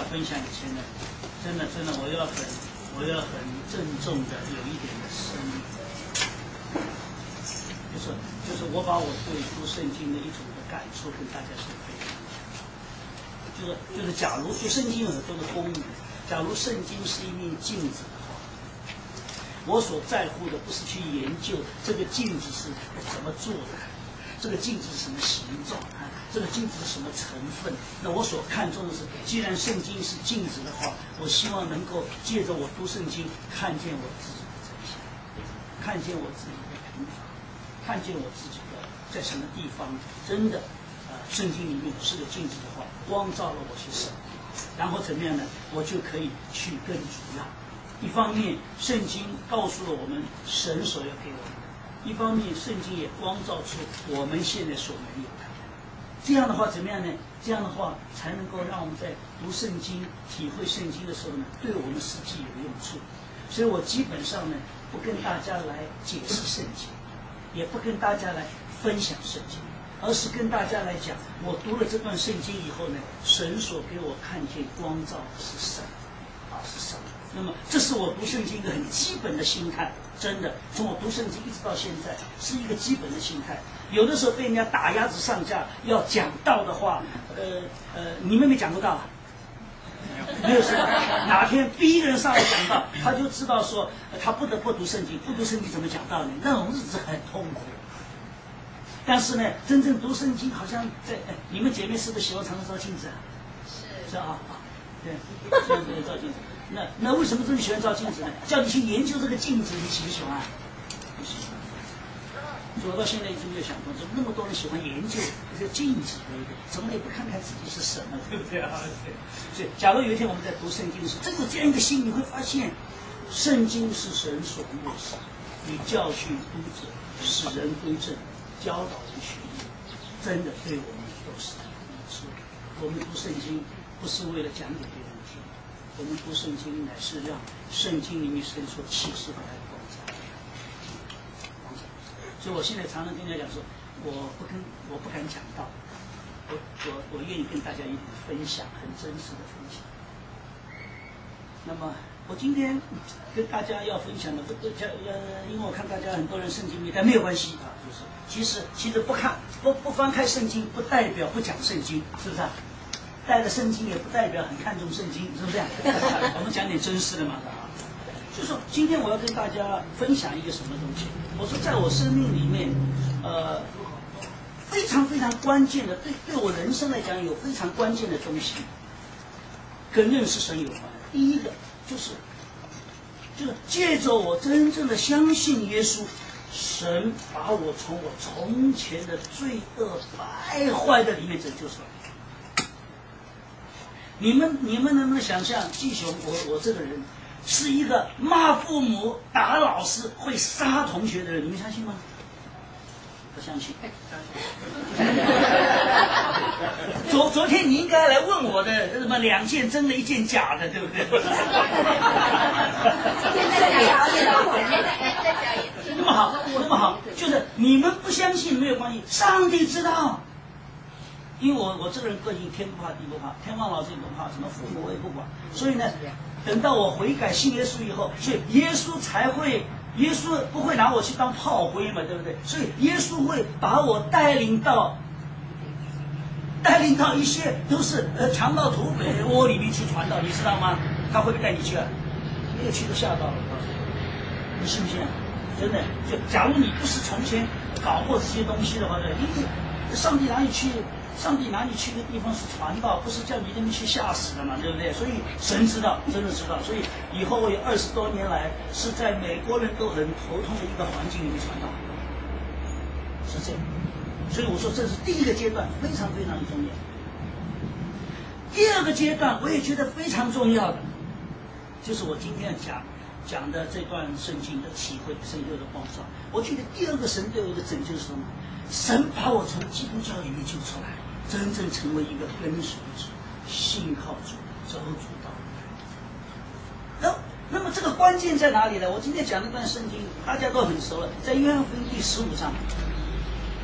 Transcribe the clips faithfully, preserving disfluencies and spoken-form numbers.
分享以前呢，真的真的我要很我要很郑重的有一点的声明，就是就是我把我对读圣经的一种的感触跟大家说分享，就是就是假如就圣经有很多的公理，假如圣经是一面镜子的话，我所在乎的不是去研究这个镜子是怎么做的，这个镜子是什么形状啊，这个镜子是什么成分。那我所看重的是，既然圣经是镜子的话，我希望能够借着我读圣经，看见我自己的真相，看见我自己的贫乏，看见我自己的在什么地方真的，呃，圣经里面是个镜子的话，光照了我些什么，然后怎么样呢？我就可以去跟主要。一方面，圣经告诉了我们神所要给我们的；一方面，圣经也光照出我们现在所没有的。这样的话，怎么样呢？这样的话，才能够让我们在读圣经、体会圣经的时候呢，对我们实际有用处。所以我基本上呢，不跟大家来解释圣经，也不跟大家来分享圣经，而是跟大家来讲，我读了这段圣经以后呢，神所给我看见光照的是神，啊，是神。那么，这是我读圣经一个很基本的心态，真的，从我读圣经一直到现在，是一个基本的心态。有的时候被人家打鸭子上架，要讲道的话，呃呃，你们没讲过道啊？没有是吧？哪天逼一个人上来讲道，他就知道说他不得不读圣经，不读圣经怎么讲道呢？那种日子很痛苦。但是呢，真正读圣经，好像在、哎、你们姐妹是不是喜欢常常照镜子啊？是是啊啊，对，这样子照镜子。那那为什么这么喜欢照镜子呢？叫你去研究这个镜子，你喜不喜欢？不喜欢。所以我到现在一直没有想通，怎么那么多人喜欢研究这个镜子，对不对？怎么也不看看自己是什么，对不对啊？对。所以，假如有一天我们在读圣经的时候，真有这样一个心，你会发现，圣经是神所默示，以教训督责，使人归正，教导人学艺，真的对我们都是益处。我们读圣经不是为了讲给别人听。我们读圣经乃是让圣经里面神所启示的来光照。所以我现在常常跟人家讲说，我不跟我不敢讲道，我我我愿意跟大家一起分享，很真实的分享。那么我今天跟大家要分享的不不呃，因为我看大家很多人圣经没但没有关系啊，就是其实其实不看不不翻开圣经，不代表不讲圣经，是不是啊？带着圣经也不代表很看重圣经，是不是？我们讲点真实的嘛。就是说，今天我要跟大家分享一个什么东西？我说，在我生命里面，呃，非常非常关键的，对对我人生来讲有非常关键的东西，跟认识神有关。第一个就是，就是借着我真正的相信耶稣，神把我从我从前的罪恶败坏的里面拯救出来。你们你们能不能想象，季雄，我我这个人是一个骂父母、打老师、会杀同学的人，你们相信吗？不相信。昨昨天你应该来问我的，什么两件真的，一件假的，对不对？那么好，那么好，就是你们不相信没有关系，上帝知道。因为我我这个人个性天不怕地不怕，天王老子也不怕，什么父母我也不管，所以呢，等到我悔改信耶稣以后，所以耶稣才会，耶稣不会拿我去当炮灰嘛，对不对？所以耶稣会把我带领到，带领到一些都是呃强盗土匪窝里面去传道，你知道吗？他会不会带你去啊？没有去都吓到了，我告诉你，你信不信？真的，就假如你不是从前搞过这些东西的话呢，你上帝哪里去？上帝拿你去的地方是传道，不是叫你这么去吓死的嘛，对不对？所以神知道，真的知道。所以以后我有二十多年来是在美国人都很头痛的一个环境里面传道，是这样。所以我说这是第一个阶段，非常非常重要。第二个阶段我也觉得非常重要的，就是我今天讲讲的这段圣经的体会，圣经的光照。我觉得第二个神对我的拯救是什么？神把我从基督教里面救出来。真正成为一个跟随主、信靠主、走主道的人。那么这个关键在哪里呢？我今天讲那段圣经，大家都很熟了，在约翰福音第十五章。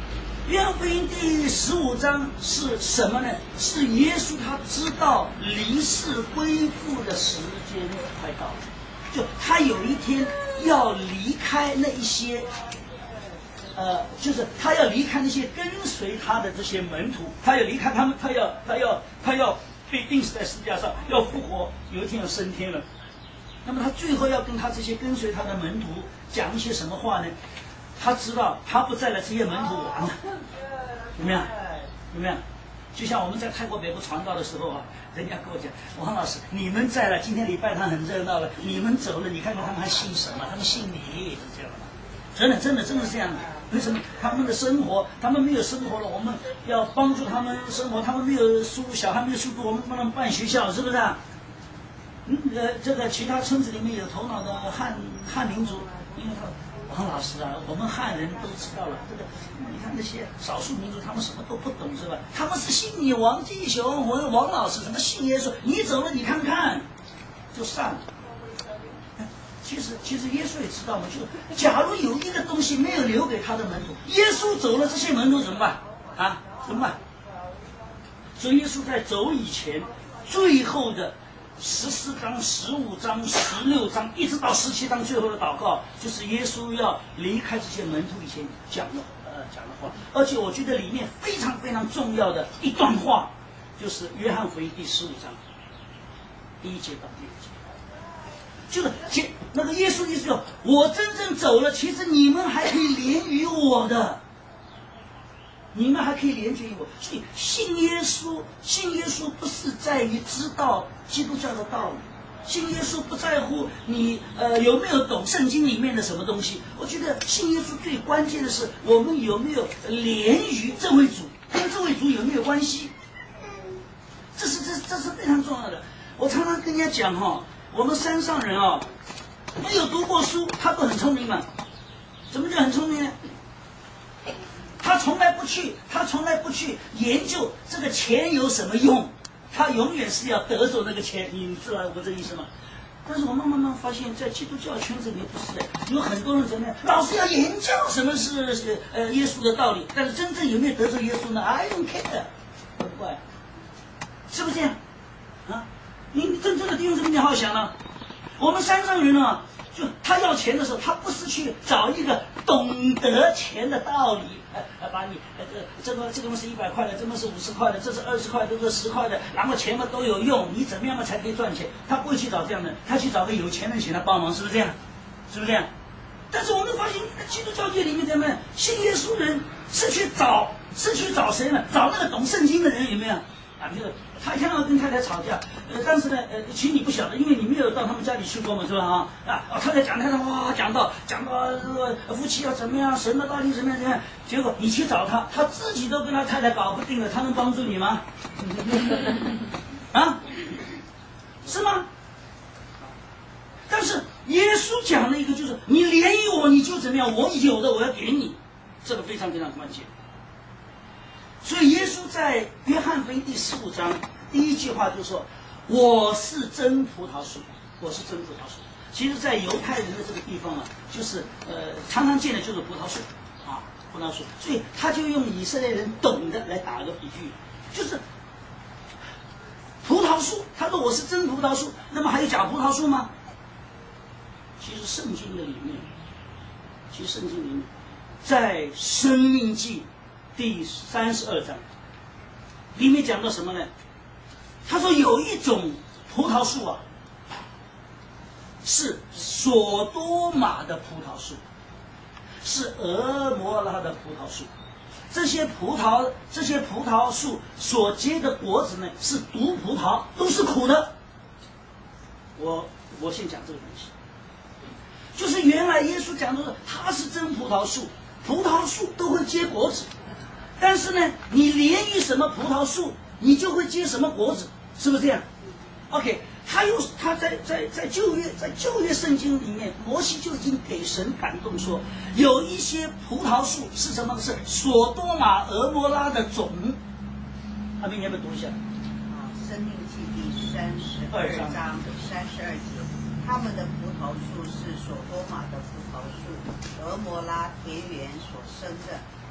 约翰福音第十五章是什么呢？是耶稣他知道离世归父的时间快到了，就他有一天要离开那一些，呃，就是他要离开那些跟随他的这些门徒，他要离开他们，他要他要他要被钉死在十字架上，要复活，有一天要升天了。那么他最后要跟他这些跟随他的门徒讲一些什么话呢？他知道他不在了，这些门徒完了，有没有？有没有？就像我们在泰国北部传道的时候啊，人家跟我讲，王老师，你们在了，今天礼拜堂很热闹了，你们走了，你看看他们还信什么？他们信你，是这样的。真的，真的，真的是这样的。为什么？他们的生活，他们没有生活了，我们要帮助他们生活。他们没有书，小孩没有书读，我们帮他们办学校，是不是啊？嗯，呃，这个其他村子里面有头脑的汉汉民族，因为他。王老师啊，我们汉人都知道了，这个你看那些少数民族，他们什么都不懂是吧？他们是信你王继雄、我王老师，什么信耶稣，你走了你看看，就散了。其实其实耶稣也知道嘛，就假如有一个东西没有留给他的门徒，耶稣走了，这些门徒怎么办啊？怎么办？所以耶稣在走以前，最后的。十四章、十五章、十六章，一直到十七章最后的祷告，就是耶稣要离开这些门徒以前讲的呃讲的话。而且我觉得里面非常非常重要的一段话，就是约翰福音第十五章第一节到第五节，就是前那个耶稣意思说，我真正走了，其实你们还可以连于我的。你们还可以连接于我，所以信耶稣，信耶稣不是在于知道基督教的道理，信耶稣不在乎你呃有没有懂圣经里面的什么东西。我觉得信耶稣最关键的是我们有没有连于这位主，跟这位主有没有关系，这是这这是非常重要的。我常常跟人家讲哈、哦，我们山上人啊、哦，没有读过书，他不很聪明吗？怎么就很聪明呢？他从来不去，他从来不去研究这个钱有什么用，他永远是要得着那个钱，你知道我这个意思吗？但是我慢慢慢发现，在基督教圈子里面不是的，有很多人怎么样，老是要研究什么是呃耶稣的道理，但是真正有没有得着耶稣呢 ？I don't care， 很怪，是不是这样？啊，你真正的弟兄姊妹，你好好想啊，我们山上人啊，就他要钱的时候，他不是去找一个懂得钱的道理。呃，把你呃这这个这个东西一百块的，这个是五十块的，这是二十块的，这个十块的，然后钱嘛都有用，你怎么样嘛才可以赚钱？他不会去找这样的，他去找个有钱人请他帮忙，是不是这样？是不是这样？但是我们发现，基督教界里面怎么样？信耶稣人是去找是去找谁呢？找那个懂圣经的人有没有？啊，比如他想要跟太太吵架，呃，但是呢，呃，其实你不晓得，因为你没有到他们家里去过嘛，是吧？啊啊，太太讲太太哇，讲到讲到这个夫妻要怎么样，神的道理怎么样怎么样，结果你去找他，他自己都跟他太太搞不定了，他能帮助你吗？啊，是吗？但是耶稣讲了一个，就是你连于我，你就怎么样，我有的我要给你，这个非常非常关键。所以耶稣在约翰福音第十五章第一句话就说：“我是真葡萄树，我是真葡萄树。”其实，在犹太人的这个地方啊，就是呃常常见的就是葡萄树啊，葡萄树。所以他就用以色列人懂的来打个比喻，就是葡萄树。他说：“我是真葡萄树。”那么还有假葡萄树吗？其实圣经的里面，其实圣经里面，在申命记第三十二章里面讲到什么呢？他说有一种葡萄树啊，是索多玛的葡萄树，是俄摩拉的葡萄树。这些葡萄，这些葡萄树所结的果子呢，是毒葡萄，都是苦的。我我先讲这个东西，就是原来耶稣讲的是，他是真葡萄树，葡萄树都会结果子。但是呢，你连于什么葡萄树，你就会结什么果子，是不是这样 ？OK， 他又他在在在旧约在旧约圣经里面，摩西就已经给神感动说，有一些葡萄树是什么？是索多玛、俄摩拉的种。阿明，你要不要读一下？ 啊，申命记第三十二章三十二节，他们的葡萄树是索多玛的葡萄树，俄摩拉田园所生的。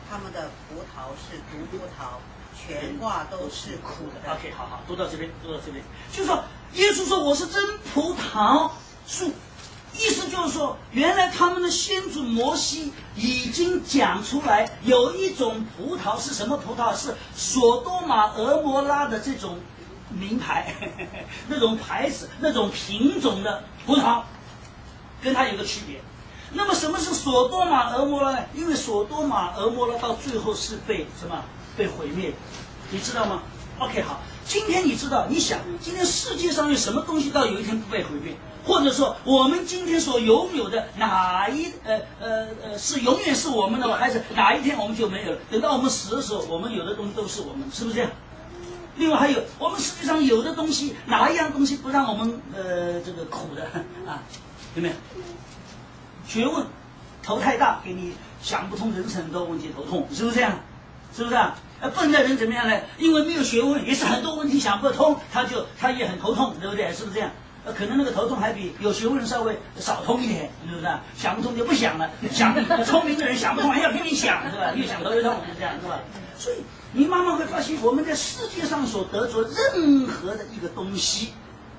他们的葡萄是毒葡萄，全挂都是苦的。 OK， 好好，读到这边，读到这边，就是说，耶稣说我是真葡萄树，意思就是说，原来他们的先祖摩西已经讲出来，有一种葡萄是什么葡萄？是索多玛、俄摩拉的这种名牌，那种牌子、那种品种的葡萄，跟它有个区别。那么什么是索多玛、俄摩拉呢？因为索多玛、俄摩拉到最后是被什么被毁灭的，你知道吗 ？OK， 好，今天你知道，你想，今天世界上有什么东西到有一天不被毁灭？或者说，我们今天所拥有的哪一呃呃呃是永远是我们的吗？还是哪一天我们就没有了？等到我们死的时候，我们有的东西都是我们，是不是这样？另外还有，我们世界上有的东西，哪一样东西不让我们呃这个苦的啊？有没有？学问，头太大，给你想不通人生很多问题，头痛，是不是这样？是不是啊？呃，笨的人怎么样呢？因为没有学问，也是很多问题想不通，他就他也很头痛，对不对？是不是这样？呃，可能那个头痛还比有学问人稍微少痛一点，是不是？想不通就不想了，想聪明的人想不通还要拼命想，是吧？越想头越痛，是这样，是吧？所以你慢慢会发现，我们在世界上所得着任何的一个东西，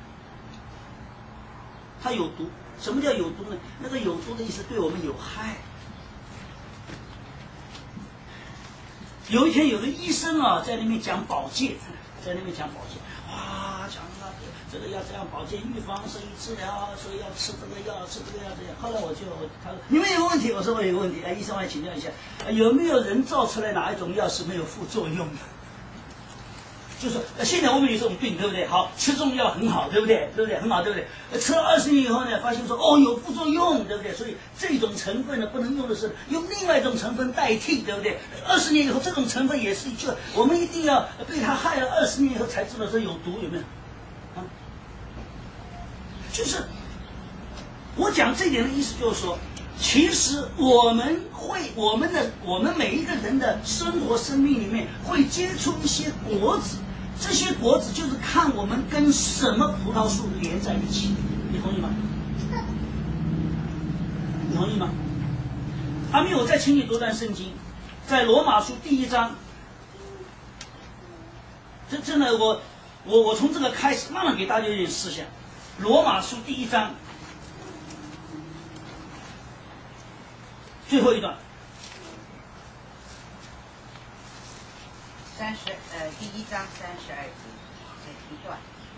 它有毒。什么叫有毒呢？那个有毒的意思对我们有害。有一天有个医生啊，在那边讲保健，在那边讲保健，哇，讲啊，这个要这样保健，预防胜于治疗，所以要吃这个药，吃这个药这样。后来我就他说你们有问题，我说我有个问题，哎，医生我来请教一下，有没有人造出来哪一种药是没有副作用的？就是现在我们有这种病，对不对？好，吃这种药很好，对不对？对不对？很好，对不对？吃了二十年以后呢，发现说哦有副作用，对不对？所以这种成分呢不能用的是用另外一种成分代替，对不对？二十年以后这种成分也是就我们一定要被它害了二十年以后才知道这有毒，有没有？啊，就是我讲这点的意思就是说，其实我们会我们的我们每一个人的生活生命里面会接触一些果子。这些果子就是看我们跟什么葡萄树连在一起，你同意吗？你同意吗？阿密，我再请你读段圣经，在罗马书第一章。这真的，我我我从这个开始，慢慢给大家一点思想。罗马书第一章最后一段。 三十呃，第一章三十二节这一段，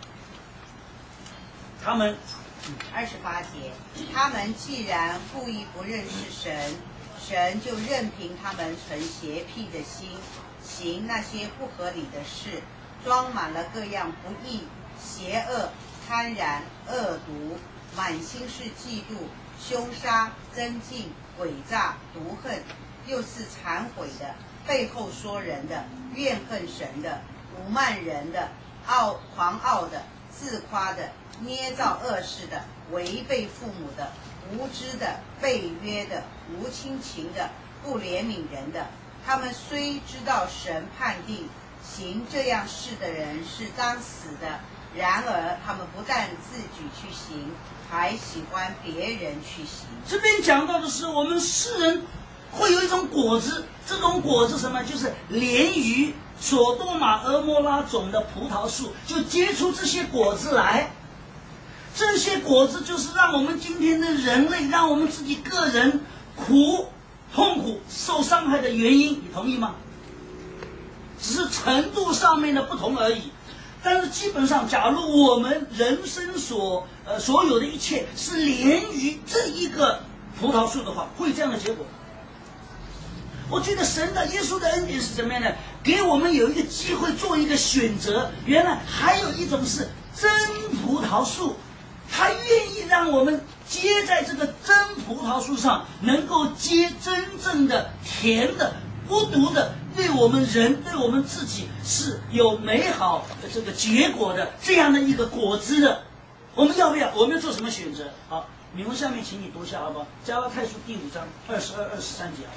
他们二十八节，他们既然故意不认识神，神就任凭他们存邪僻的心，行那些不合理的事，装满了各样不义、邪恶、贪婪、恶毒，满心是嫉妒、凶杀、争竞、诡诈、毒恨，又是忏悔的，背后说人的，怨恨神的，辱骂人的，傲狂傲的，自夸的，捏造恶事的，违背父母的，无知的，背约的，无亲情的，不怜悯人的。他们虽知道神判定行这样事的人是当死的，然而他们不但自己去行，还喜欢别人去行。 这边讲到的是我们世人会有一种果子，这种果子什么？就是连于索多玛、俄摩拉种的葡萄树，就结出这些果子来。这些果子就是让我们今天的人类，让我们自己个人苦、痛苦、受伤害的原因，你同意吗？只是程度上面的不同而已。但是基本上，假如我们人生所呃所有的一切是连于这一个葡萄树的话，会这样的结果。我觉得神的耶稣的恩典是怎么样的？给我们有一个机会做一个选择。原来还有一种是真葡萄树，他愿意让我们结在这个真葡萄树上，能够结真正的甜的、无毒的，对我们人、对我们自己是有美好的这个结果的这样的一个果子的。我们要不要？我们要做什么选择？好，你们下面请你读一下好不好？加拉太书第五章二十二、二十三节。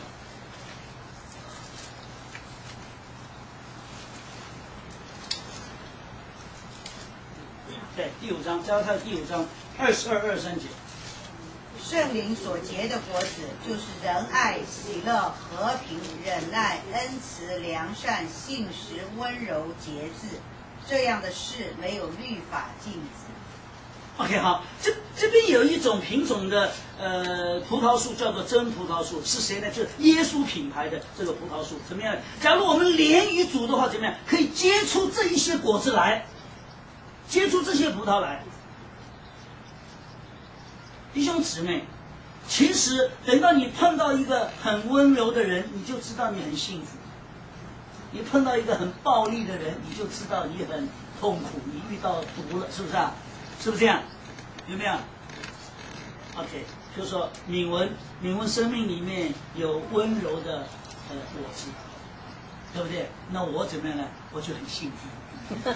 对，第五章，加拉太第五章二十二、二十三节。 圣灵所结的果子，就是仁爱、喜乐、和平、忍耐、恩慈、良善、信实、温柔、节制。这样的事没有律法禁止。 OK， 好，这这边有一种品种的呃葡萄树叫做真葡萄树，是谁呢？就是耶稣品牌的这个葡萄树。怎么样？假如我们连于主的话，怎么样？可以结出这一些果子来，结出这些葡萄来。弟兄姊妹，其实等到你碰到一个很温柔的人，你就知道你很幸福；你碰到一个很暴力的人，你就知道你很痛苦，你遇到毒了，是不是啊？是不是这样？有没有 ？OK， 就是说敏文，敏文生命里面有温柔的呃果子，对不对？那我怎么样呢？我就很幸福。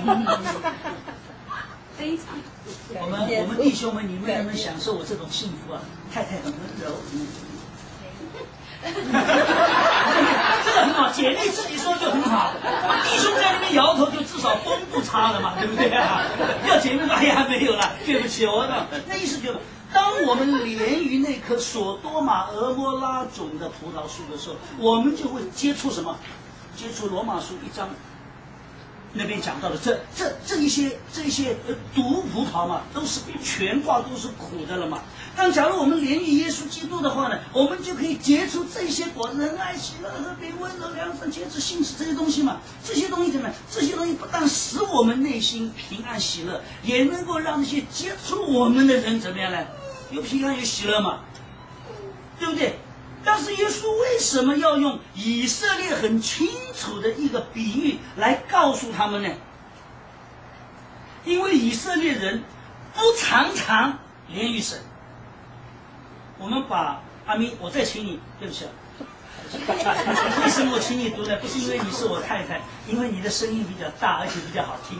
非常。 我们我们弟兄们，你们能不能享受我这种幸福啊？太太很温柔。嗯这个很好，姐妹自己说就很好，弟兄在那边摇头，就至少风不差了嘛，对不对啊？要姐妹说，哎呀，没有了，对不起，我的那意思就是，当我们连于那棵索多玛俄摩拉种的葡萄树的时候，我们就会接触什么？接触罗马书一章那边讲到的这这这一些这一些呃毒葡萄嘛，都是全化都是苦的了嘛。但假如我们连于耶稣基督的话呢，我们就可以结出这些果子，仁爱、喜乐、和平、温柔、良善、节制、信实这些东西嘛。这些东西怎么样？这些东西不但使我们内心平安喜乐，也能够让那些接触我们的人怎么样呢？有平安有喜乐嘛，对不对？但是耶稣为什么要用以色列很清楚的一个比喻来告诉他们呢？因为以色列人不常常连于神。我们把阿咪，我再请你，对不起啊。为什么我请你读呢？不是因为你是我太太，因为你的声音比较大，而且比较好听。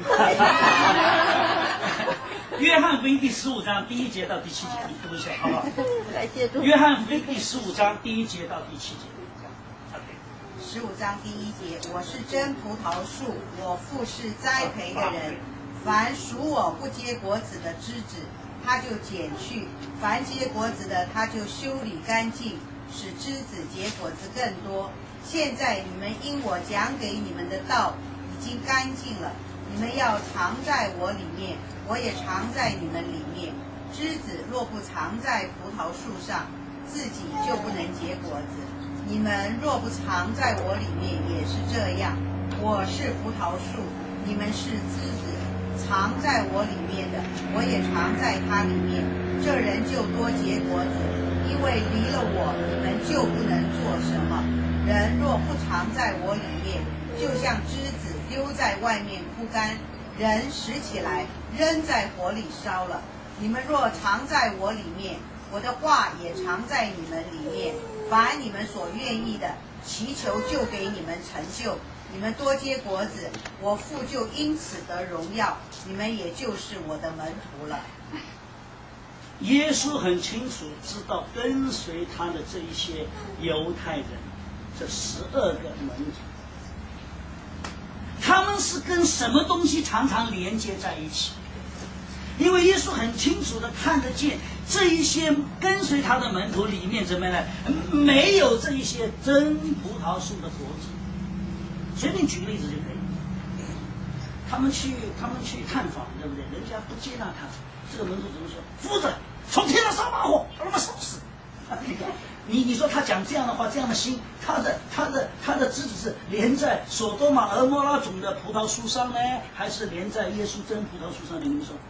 约翰福音第十五章第一节到第七节，你读一下好不好？ 来解读。 约翰福音第十五章第一节到第七节。 十五章第一节，我是真葡萄树，我父是栽培的人。凡属我不结果子的枝子，他就剪去；凡结果子的，他就修理干净，使枝子结果子更多。现在你们因我讲给你们的道已经干净了，你们要藏在我里面，我也藏在你们里面。枝子若不藏在葡萄树上，自己就不能结果子。你们若不藏在我里面，也是这样。我是葡萄树，你们是枝子。藏在我里面的，我也藏在他里面。这人就多结果子，因为离了我，你们就不能做什么。人若不藏在我里面，就像枝子丢在外面枯干，人拾起来扔在火里烧了。你们若藏在我里面，我的话也藏在你们里面。凡你们所愿意的，祈求就给你们成就。你们多结果子，我父就因此得荣耀，你们也就是我的门徒了。 耶稣很清楚知道跟随他的这一些犹太人，这十二个门徒，他们是跟什么东西常常连接在一起？因为耶稣很清楚的看得见这一些跟随他的门徒里面怎么样呢？没有这一些真葡萄树的果子。随便举个例子就可以。他们去他们去探访，对不对？人家不接纳他，这个门徒怎么说？夫子，从天上撒把火，把他们烧死。你你说他讲这样的话，这样的心，他的他的他的枝子是连在索多玛俄摩拉种的葡萄树上呢，还是连在耶稣真葡萄树上？你们说？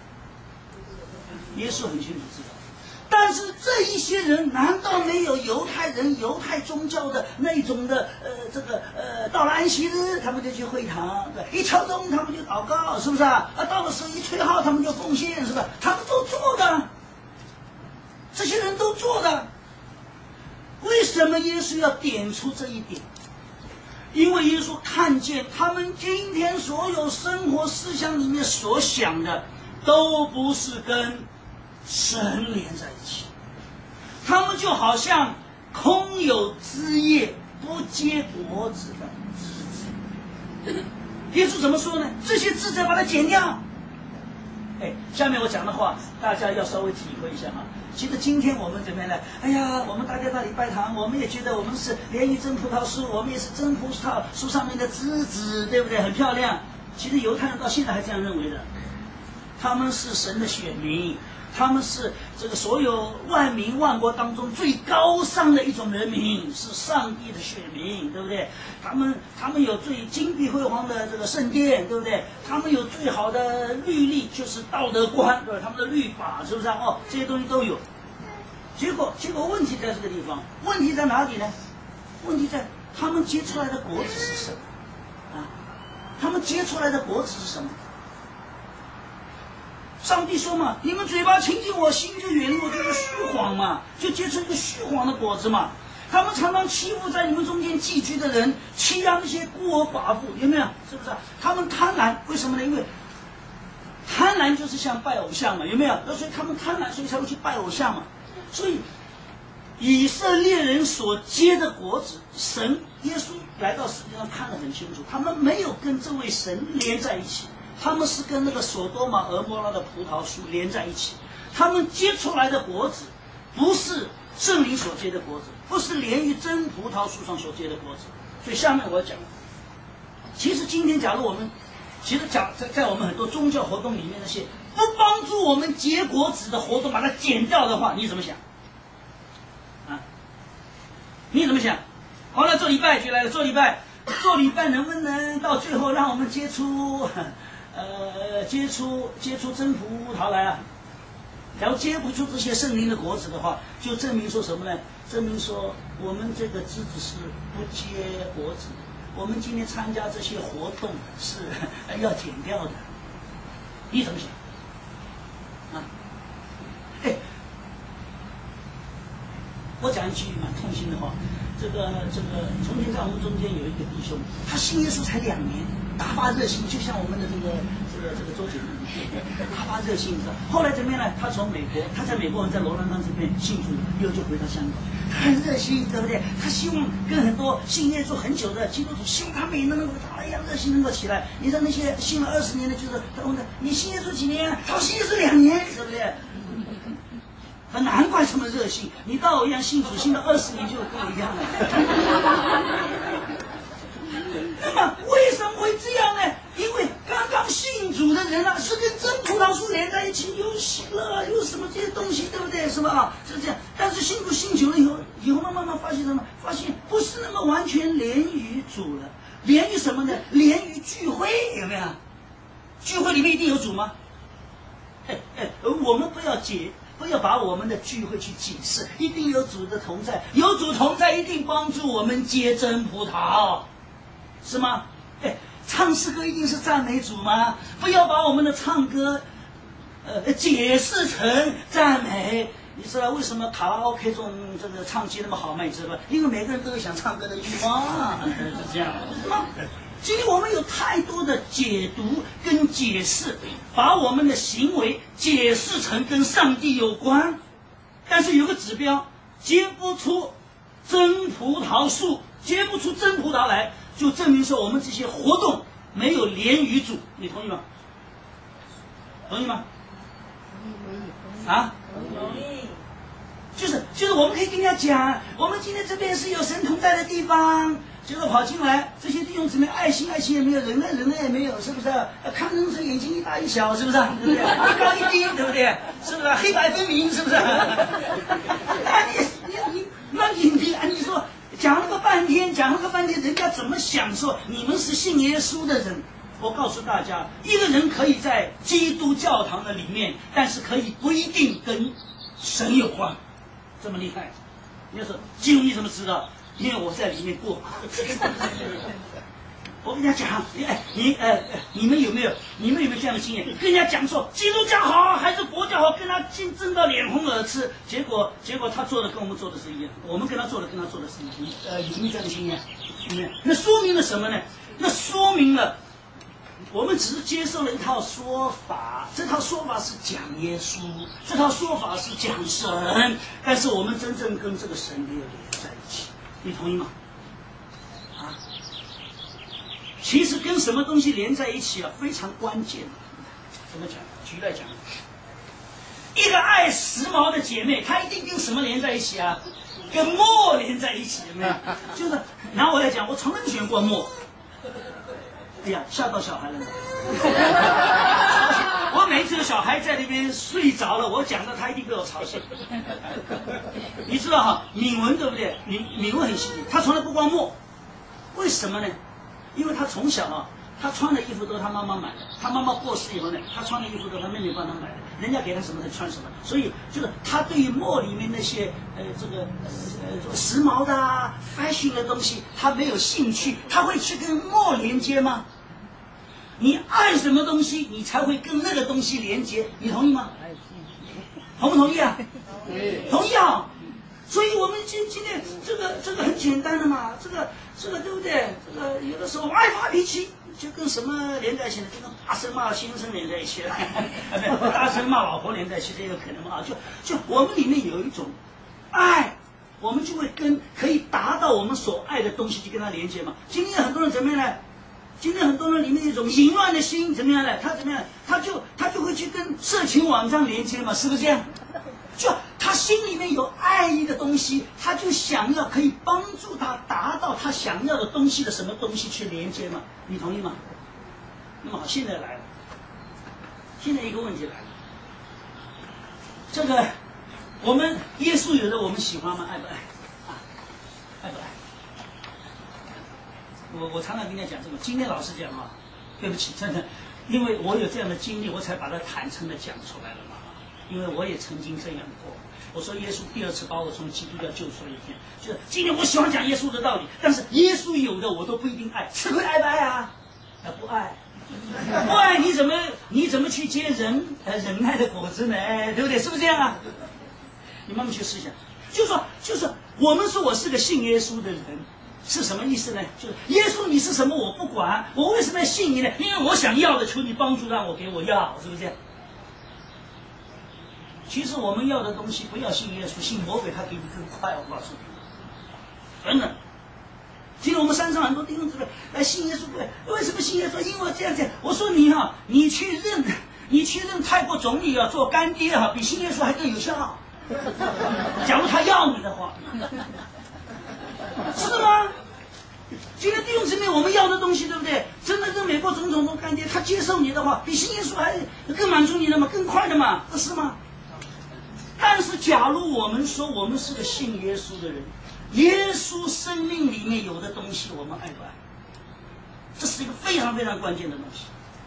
耶稣很清楚知道。但是这一些人难道没有犹太人犹太宗教的那种的呃这个呃到了安息日他们就去会堂，对，一敲钟他们就祷告，是不是啊？啊，到了时候一吹号他们就奉献，是吧？他们都做的，这些人都做的。为什么耶稣要点出这一点？因为耶稣看见他们今天所有生活思想里面所想的都不是跟神连在一起，他们就好像空有枝叶不结果子的枝子。耶稣怎么说呢？这些枝子要把它剪掉， 哎，下面我讲的话，大家要稍微体会一下哈。其实今天我们怎么样呢？哎呀，我们大家到礼拜堂，我们也觉得我们是莲于真葡萄树，我们也是真葡萄树上面的枝子，对不对？很漂亮。其实犹太人到现在还这样认为的，他们是神的选民，他们是这个所有万民万国当中最高尚的一种人民，是上帝的选民，对不对？他们他们有最金碧辉煌的这个圣殿，对不对？他们有最好的律例，就是道德观，对吧？他们的律法是不是啊？哦，这些东西都有。结果结果问题在这个地方，问题在哪里呢？问题在他们结出来的果子是什么啊？他们结出来的果子是什么？上帝说嘛，你们嘴巴亲近我，心就远离我，就是虚谎嘛，就结出一个虚谎的果子嘛。他们常常欺负在你们中间寄居的人，欺压那些孤儿寡妇，有没有？是不是、啊？他们贪婪，为什么呢？因为贪婪就是像拜偶像嘛，有没有？所以他们贪婪，所以才会去拜偶像嘛。所以以色列人所结的果子，神耶稣来到世界上看得很清楚，他们没有跟这位神连在一起。他们是跟那个索多玛俄摩拉的葡萄树连在一起，他们结出来的果子不是圣灵所结的果子，不是连于真葡萄树上所结的果子。所以下面我要讲，其实今天假如我们，其实讲在在我们很多宗教活动里面那些不帮助我们结果子的活动，把它剪掉的话，你怎么想？啊？你怎么想？好了，做礼拜就来了，做礼拜，做礼拜能不能到最后让我们结出？呃，结出结出真葡萄来啊！然后结不出这些圣灵的果子的话，就证明说什么呢？证明说我们这个枝子是不结果子的。我们今天参加这些活动是要剪掉的。你怎么想？啊？哎，我讲一句蛮痛心的话，这个这个，从前在我们中间有一个弟兄，他信耶稣才两年。大发热心，就像我们的这个这个这个周姐妹，大发热心的。后来怎么样呢？他从美国，他在美国人在罗兰冈这边信主，又就回到香港，他很热心，对不对？他希望跟很多信耶稣很久的基督徒，希望他们也能够他一样热心能够起来。你说那些信了二十年的，就是他问他，你信耶稣几年？他说信耶稣两年，对不对？他难怪这么热心。你到我一样信主，信了二十年就不一样了。那么为什么会这样呢？因为刚刚信主的人啊，是跟真葡萄树连在一起，有喜乐，有什么这些东西，对不对？是吧？啊，是这样。但是信主信久了以后，以后慢慢慢发现什么？发现不是那么完全连于主了，连于什么呢？连于聚会，有没有？聚会里面一定有主吗？哎哎，我们不要解。不要把我们的聚会去解释，一定有主的同在，有主同在一定帮助我们结真葡萄，是吗？哎，唱诗歌一定是赞美主吗？不要把我们的唱歌，呃，解释成赞美。你知道为什么卡拉 OK 这种这个唱机那么好吗？你知道吧？因为每个人都有想唱歌的欲望，是这样，是吗？今天我们有太多的解读跟解释，把我们的行为解释成跟上帝有关，但是有个指标，结不出真葡萄树，结不出真葡萄来，就证明说我们这些活动没有连于主，你同意吗？同意吗？啊？同意。就是就是我们可以跟人家讲，我们今天这边是有神同在的地方。结果跑进来，这些弟兄姊妹爱心爱心也没有，忍耐忍耐也没有，是不是？看人是眼睛一大一小，是不是？对不对？一高一低，对不对？是不是？黑白分明，是不是？那你你你那你你你说讲了个半天，讲了个半天，人家怎么想说你们是信耶稣的人？我告诉大家，一个人可以在基督教堂的里面，但是可以不一定跟神有关，这么厉害。你说基督你怎么知道？因为我在里面过，我跟人家讲，哎，你呃，你们有没有，你们有没有这样的经验？跟人家讲说基督教好还是佛教好，跟他竞争到脸红耳赤，结果结果他做的跟我们做的是一样，我们跟他做的跟他做的是一样，呃，有没有这样的经验？有没有？那说明了什么呢？那说明了我们只是接受了一套说法，这套说法是讲耶稣，这套说法是讲神，但是我们真正跟这个神没有连在一起。你同意吗？啊，其实跟什么东西连在一起啊，非常关键。 怎么讲？举例来讲，一个爱时髦的姐妹，她一定跟什么连在一起啊？跟墨连在一起，有没有？就是拿我来讲，我从来不喜欢过墨。哎呀，吓到小孩了呢！我每一次有小孩在那边睡着了，我讲到他一定被我吵醒。你知道哈，敏文对不对？敏敏文很细腻，他从来不刮墨，为什么呢？因为他从小啊，他穿的衣服都是他妈妈买的，他妈妈过世以后呢，他穿的衣服都是他妹妹帮他买的，人家给他什么他穿什么，所以就是他对于墨里面那些呃这个呃时髦的啊 fashion 的东西，他没有兴趣，他会去跟墨连接吗？你爱什么东西，你才会跟那个东西连接，你同意吗？同不同意啊？同意啊！所以我们今今天这个这个很简单的嘛，这个这个对不对？这个有的时候爱发脾气，就跟什么连在一起呢？就跟大声骂先生连在一起了，不对，大声骂老婆连在一起，这有可能吗？就就我们里面有一种爱，我们就会跟可以达到我们所爱的东西，就跟它连接嘛。今天很多人怎么样呢？今天很多人里面一种淫乱的心怎么样呢？他怎么样？他就他就会去跟色情网站连接嘛，是不是这样？就他心里面有爱意的东西，他就想要可以帮助他达到他想要的东西的什么东西去连接嘛？你同意吗？那么好，现在来了，现在一个问题来了，这个我们耶稣有的我们喜欢吗？爱不爱？啊，爱不爱？我我常常跟人家讲这个，今天老实讲啊，对不起，真的，因为我有这样的经历，我才把它坦诚的讲出来了嘛。因为我也曾经这样过。我说耶稣第二次把我从基督教救出了一天，就是今天我喜欢讲耶稣的道理，但是耶稣有的我都不一定爱，吃亏爱不爱啊？啊，不爱，不爱你怎么你怎么去结忍呃忍耐的果子呢？哎，对不对？是不是这样啊？你慢慢去思想，就说就是我们说我是个信耶稣的人。是什么意思呢？就是耶稣你是什么我不管，我为什么要信你呢？因为我想要的，求你帮助让我给我要，是不是这样？其实我们要的东西不要信耶稣，信魔鬼他给你更快，我告诉你，真的。今天我们山上很多弟兄姊妹来信耶稣，为什么信耶稣？因为这样子，我说你哈、啊，你去认，你去认泰国总理啊做干爹哈、啊，比信耶稣还更有效。假如他要你的话。是吗？今天弟兄姊妹，我们要的东西，对不对？真的跟美国总统做干爹，他接受你的话，比信耶稣还更满足你的嘛，更快的嘛，不是吗？但是，假如我们说我们是个信耶稣的人，耶稣生命里面有的东西，我们爱不爱？这是一个非常非常关键的东西。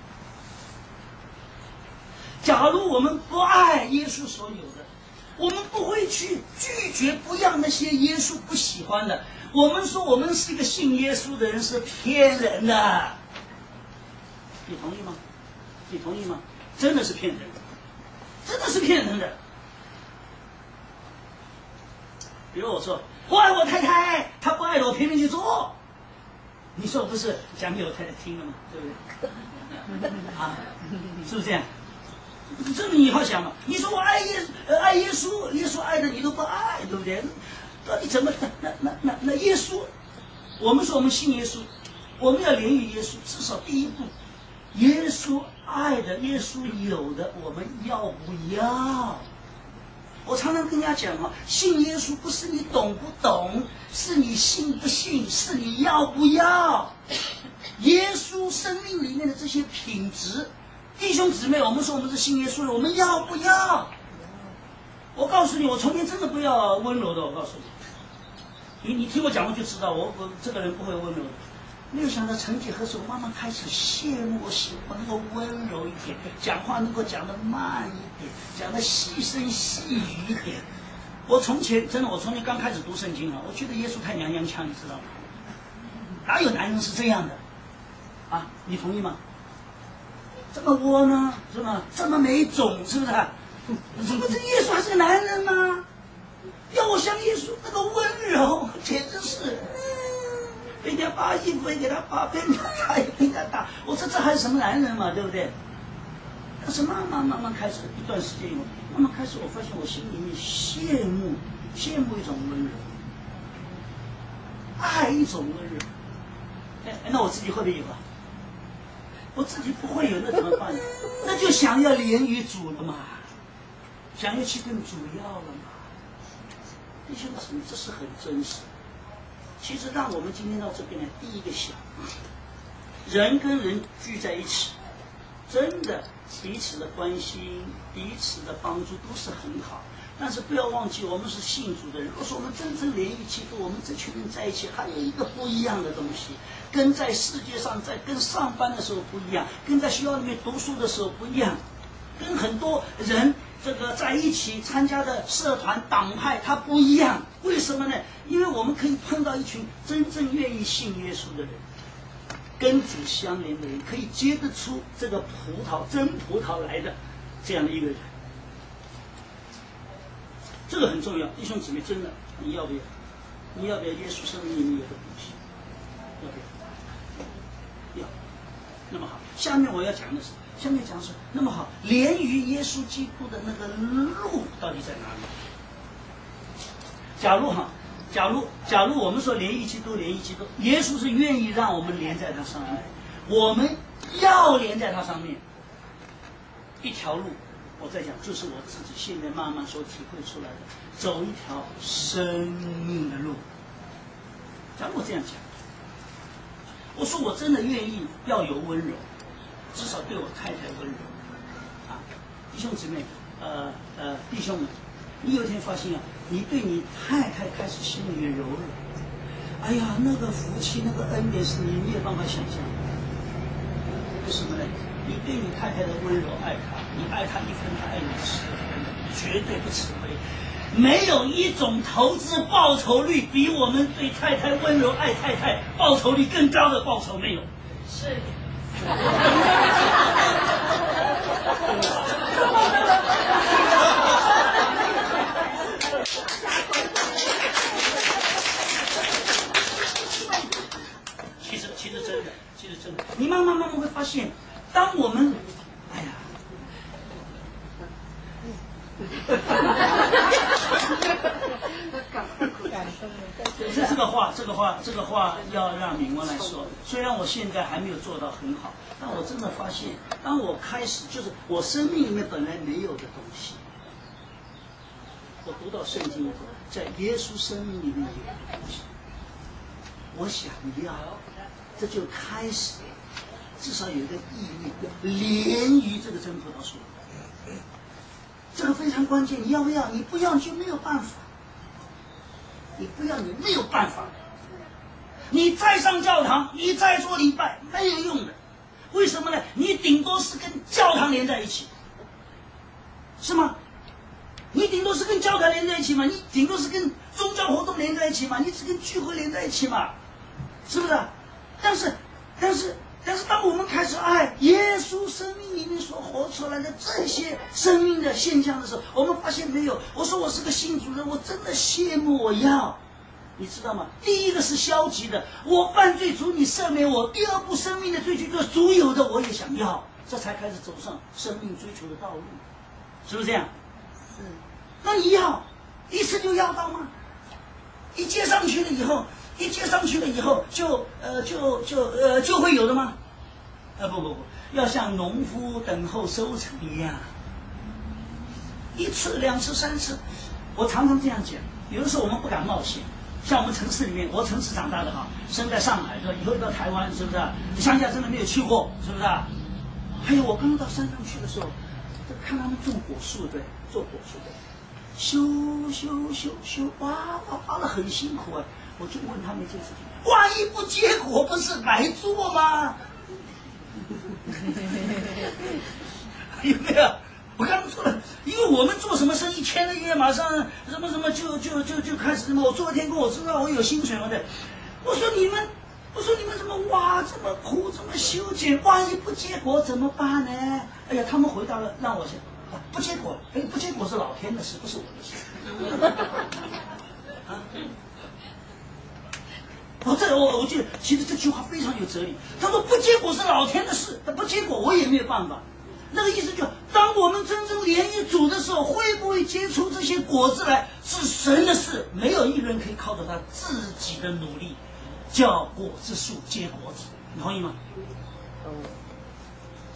假如我们不爱耶稣所有的，我们不会去拒绝不要那些耶稣不喜欢的。我们说我们是一个信耶稣的人是骗人的，你同意吗？你同意吗？真的是骗人的，真的是骗人的。比如我说我爱我太太，她不爱我，偏偏去做，你说我不是讲给我太太听了吗？对不对？啊，是不是这样？这你好想嘛？你说我爱耶呃爱耶稣，耶稣爱的你都不爱，对不对？到底怎么那那那那耶稣？我们说我们信耶稣，我们要连于耶稣，至少第一步，耶稣爱的，耶稣有的，我们要不要？我常常跟人家讲哈，信耶稣不是你懂不懂，是你信不信，是你要不要。耶稣生命里面的这些品质。弟兄姊妹，我们说我们是信耶稣的，我们要不要？我告诉你，我从前真的不要温柔的。我告诉你，你你听我讲，我就知道我我这个人不会温柔的。没有想到，曾几何时，我慢慢开始羡慕我喜欢能够温柔一点，讲话能够讲得慢一点，讲得细声细语一点。我从前真的，我从前刚开始读圣经啊，我觉得耶稣太娘娘腔，你知道吗？哪有男人是这样的？啊，你同意吗？这么窝呢，是吧？这么没种，是不是？怎么这耶稣还是个男人吗？要我像耶稣那个温柔，简直是，嗯，人家把衣服也给他扒，人家打也给他打。我说这还是什么男人嘛，对不对？但是慢慢慢慢开始一段时间以后，慢慢开始我发现我心里面羡慕羡慕一种温柔，爱一种温柔。哎，那我自己会不会有啊？ 我自己不会有，那怎么办呢？那就想要连于主了嘛，想要去跟主要了嘛。弟兄姊妹，这是很真实。其实让我们今天到这边来，第一个想，人跟人聚在一起，真的彼此的关心、彼此的帮助都是很好。但是不要忘记，我们是信主的人。如果说我们真正连于基督，我们这群人在一起，还有一个不一样的东西，跟在世界上、在跟上班的时候不一样，跟在学校里面读书的时候不一样，跟很多人这个在一起参加的社团、党派，它不一样。为什么呢？因为我们可以碰到一群真正愿意信耶稣的人，跟主相连的人，可以结得出这个葡萄真葡萄来的这样的一个人。这个很重要，弟兄姊妹，真的，你要不要？你要不要耶稣生命里面有的东西？要不要？要。那么好，下面我要讲的是，下面讲的是，那么好，连于耶稣基督的那个路到底在哪里？假如哈，假如假如我们说连于基督，连于基督，耶稣是愿意让我们连在他上面，我们要连在他上面，一条路。我在讲，就是我自己现在慢慢所体会出来的，走一条生命的路。假如我这样讲，我说我真的愿意要有温柔，至少对我太太温柔。啊，弟兄姊妹，呃呃，弟兄们，你有一天发现啊，你对你太太开始心里面柔软，哎呀，那个福气，那个恩典是你没有办法想象的。为什么呢？你对你太太的温柔爱她，你爱她一分，她爱你十分，绝对不吃亏。没有一种投资报酬率比我们对太太温柔爱太太报酬率更高的报酬没有。 是。 其实，其实真的，其实真的，你慢慢慢慢会发现。当我们，哎呀，这这个话，这个话，这个话要让敏光来说。虽然我现在还没有做到很好，但我真的发现，当我开始，就是我生命里面本来没有的东西，我读到圣经以后，在耶稣生命里面有的东西，我想要，这就开始。至少有一个意义，连于这个真葡萄树，这个非常关键。你要不要？你不要，你就没有办法。你不要，你没有办法。你再上教堂，你再做礼拜，没有用的。为什么呢？你顶多是跟教堂连在一起，是吗？你顶多是跟教堂连在一起嘛？你顶多是跟宗教活动连在一起嘛？你只跟聚会连在一起嘛？是不是？但是，但是。但是当我们开始爱耶稣生命里面所活出来的这些生命的现象的时候，我们发现没有？我说我是个信主人，我真的羡慕，我要，你知道吗？第一个是消极的，我犯罪主你赦免我；第二步生命的追求就是主有的我也想要，这才开始走上生命追求的道路，是不是这样？是。那你要一次就要到吗？一接上去了以后。一接上去了以后，就呃就就呃就会有的吗？啊不不不，要像农夫等候收成一样，一次、两次、三次。我常常这样讲，有的时候我们不敢冒险。像我们城市里面，我城市长大的哈，生在上海，是吧？以后到台湾，是不是？乡下真的没有去过，是不是？还有我刚刚到山上去的时候，看他们种果树的，做果树的，修修修修，哇哇挖得很辛苦啊。我就问他们一件事情：万一不结果，不是白做吗？有没有？我刚说了，因为我们做什么生意，签了约，马上什么什么就就就就开始什么。我做一天工，我知道我有薪水了的。我说你们，我说你们怎么挖这么苦，这么修剪，万一不结果怎么办呢？哎呀，他们回答了，让我想，啊、不结果，哎，不结果是老天的事，不是我的事。啊我这我我觉得，其实这句话非常有哲理。他说不结果是老天的事，他不结果我也没有办法。那个意思就，当我们真正连于主的时候，会不会结出这些果子来，是神的事，没有一个人可以靠着他自己的努力，叫果子树结果子。你同意吗？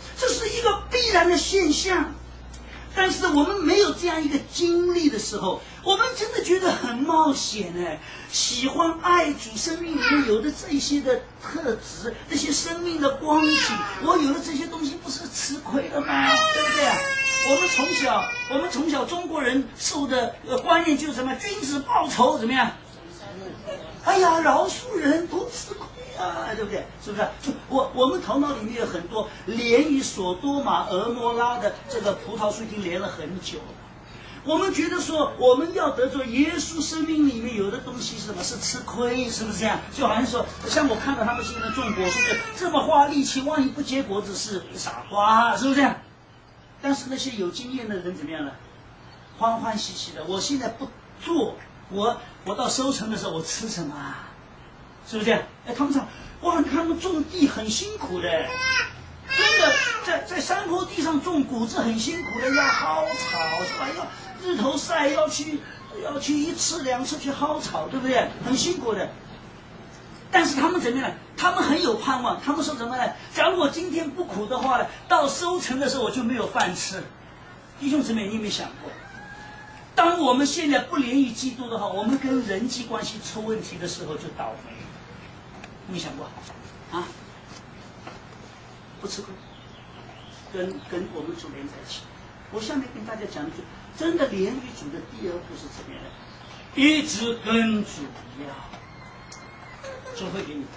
这是一个必然的现象。但是我们没有这样一个经历的时候，我们真的觉得很冒险哎！喜欢爱主，生命里面有的这些的特质，这些生命的光景，我有了这些东西，不是吃亏了吗？对不对啊？我们从小，我们从小中国人受的呃观念就是什么？君子报仇怎么样？哎呀，饶恕人不吃亏啊，对不对？是不是？就我我们头脑里面有很多连于索多玛、俄摩拉的这个葡萄树已经连了很久了。我们觉得说，我们要得着耶稣生命里面有的东西是什么？是吃亏，是不是这样？就好像说，像我看到他们现在种果树的这么花力气，万一不结果子是傻瓜，是不是这样？但是那些有经验的人怎么样呢？欢欢喜喜的。我现在不做，我我到收成的时候我吃什么啊？是不是这样？哎，他们讲，哇，他们种地很辛苦的，真的在在山坡地上种谷子很辛苦的，要薅草是吧？要日头晒，要去要去一次两次去薅草，对不对？很辛苦的。但是他们怎么样？他们很有盼望。他们说什么呢？假如我今天不苦的话呢，到收成的时候我就没有饭吃。弟兄姊妹，你有没有想过？当我们现在不连于基督的话，我们跟人际关系出问题的时候就倒霉。你想过啊？不吃亏，跟跟我们主连在一起。我下面跟大家讲一句，真的连于主的第二步是怎么样的？一直跟主一样，主会给你。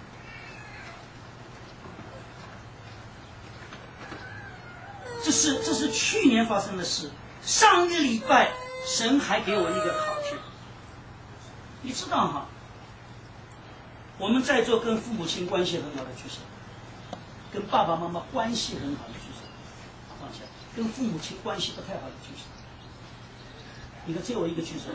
这是这是去年发生的事。上个礼拜，神还给我一个考卷。你知道哈？我们在座跟父母亲关系很好的举手，跟爸爸妈妈关系很好的举手，放下；跟父母亲关系不太好的举手。你看，只有我一个举手。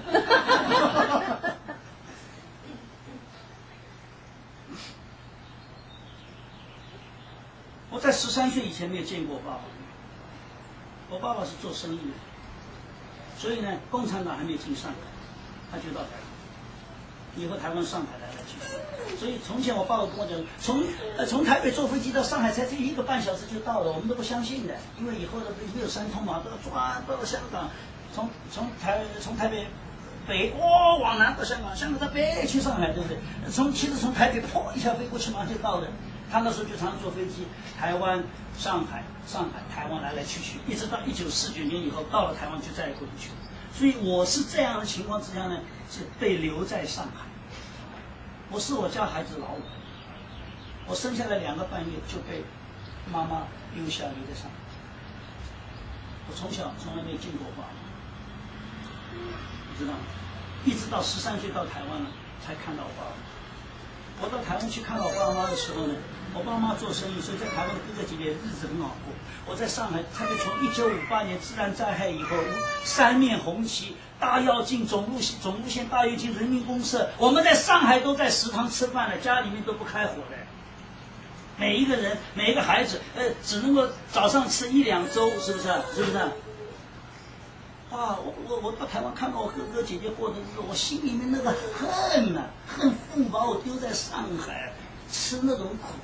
我在十三岁以前没有见过爸爸，我爸爸是做生意的，所以呢，共产党还没有进上海，他就到台湾。以后台湾、上海来来去去，所以从前我爸爸跟我讲，从呃从台北坐飞机到上海才这一个半小时就到了，我们都不相信的，因为以后的没有三通嘛，都要转到香港，从从台从台北北哇往南到香港，香港到北去上海，对不对？从其实从台北砰一下飞过去马上就到了。他那时候就常常坐飞机，台湾、上海、上海、台湾来来去去，一直到一九四九年以后到了台湾就再也回不去了。所以我是这样的情况之下呢，是被留在上海。我是我家孩子老五，我生下来两个半月就被妈妈留下留在上海。我从小从来没见过爸爸，你知道吗？一直到十三岁到台湾了才看到我爸爸。我到台湾去看到我爸妈的时候呢，我爸妈做生意，所以在台湾的哥哥姐姐日子很好过。我在上海，特别从一九五八年自然灾害以后，三面红旗，大跃进总路线总路线大跃进人民公社，我们在上海都在食堂吃饭了，家里面都不开火的。每一个人，每一个孩子，呃，只能够早上吃一两粥，是不是？是不是？啊，我我我到台湾看到我哥哥姐姐过的日子，我心里面那个恨呐、啊，恨父母把我丢在上海，吃那种苦。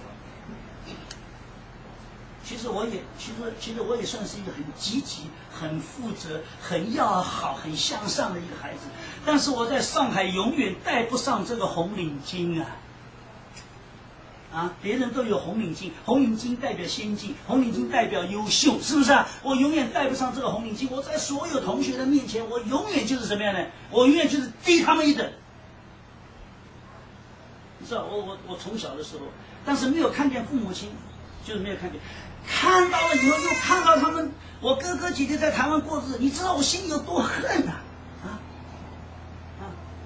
其实我也，其实其实我也算是一个很积极、很负责、很要好、很向上的一个孩子，但是我在上海永远戴不上这个红领巾啊！啊，别人都有红领巾，红领巾代表先进，红领巾代表优秀，是不是啊？我永远戴不上这个红领巾，我在所有同学的面前，我永远就是什么样的？我永远就是低他们一等。你知道，我我我从小的时候，但是没有看见父母亲，就是没有看见。看到了以后，又看到他们，我哥哥姐姐在台湾过日子，你知道我心里有多恨呐、啊！啊啊！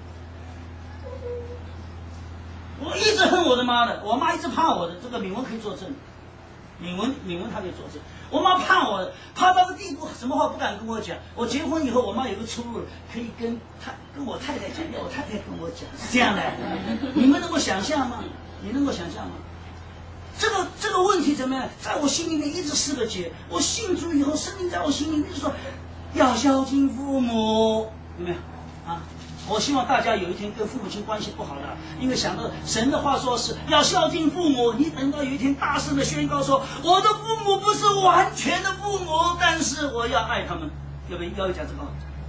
我一直恨我的妈的，我妈一直怕我的，这个敏文可以作证，敏文敏文她可以作证，我妈怕我的，怕到个地步，什么话不敢跟我讲。我结婚以后，我妈有个出路，可以跟她跟我太太讲，要我太太跟我讲，是这样的。你们能够想象吗？你能够想象吗？这个这个问题怎么样？在我心里面一直是个结。我信主以后，圣灵在我心里面就说，要孝敬父母，有没有？啊， 我希望大家有一天跟父母亲关系不好的，因为想到神的话说是要孝敬父母，你等到有一天大声的宣告说，我的父母不是完全的父母，但是我要爱他们，要不要讲这个话？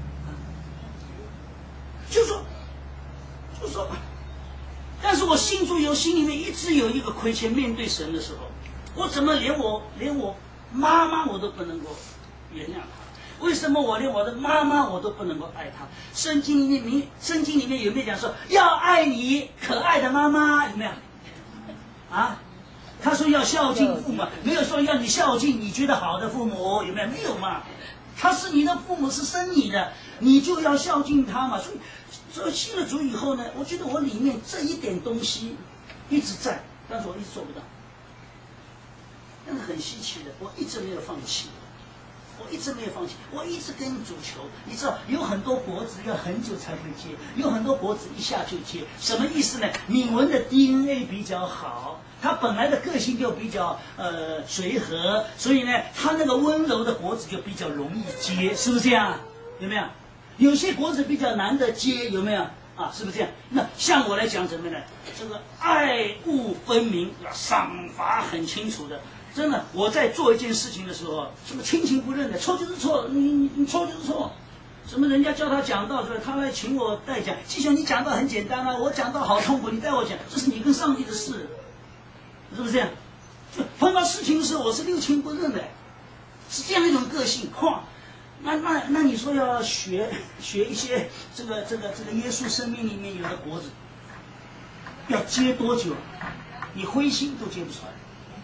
就说，就说，但是我信主以后，心里面一直有一个亏欠，面对神的时候，我怎么连我连我妈妈我都不能够原谅他？为什么我连我的妈妈我都不能够爱她？圣经里面，圣经里面有没有讲说要爱你可爱的妈妈？有没有？啊？他说要孝敬父母，没有说要你孝敬你觉得好的父母，有没有？没有嘛。他是你的父母，是生你的，你就要孝敬他嘛。所以，所以信了主以后呢，我觉得我里面这一点东西一直在，但是我一直做不到。但是很稀奇的，我一直没有放弃。我一直没有放弃，我一直跟主求。你知道，有很多国子要很久才会接，有很多国子一下就接。什么意思呢？敏文的 D N A 比较好，他本来的个性就比较呃随和，所以呢，他那个温柔的国子就比较容易接，是不是这样？有没有？有些国子比较难得接，有没有？啊，是不是这样？那像我来讲怎么呢？这个爱恶分明，赏罚很清楚的。真的，我在做一件事情的时候，什么亲情不认的，错就是错，你你你错就是错。什么人家叫他讲道，是吧？他来请我代讲，继续你讲道很简单啊，我讲道好痛苦，你带我讲，这是你跟上帝的事，是不是这样？就碰到事情的时候，我是六亲不认的，是这样一种个性。嚯，那那那你说要学学一些这个这个这个耶稣生命里面有的果子，要接多久？你灰心都接不出来。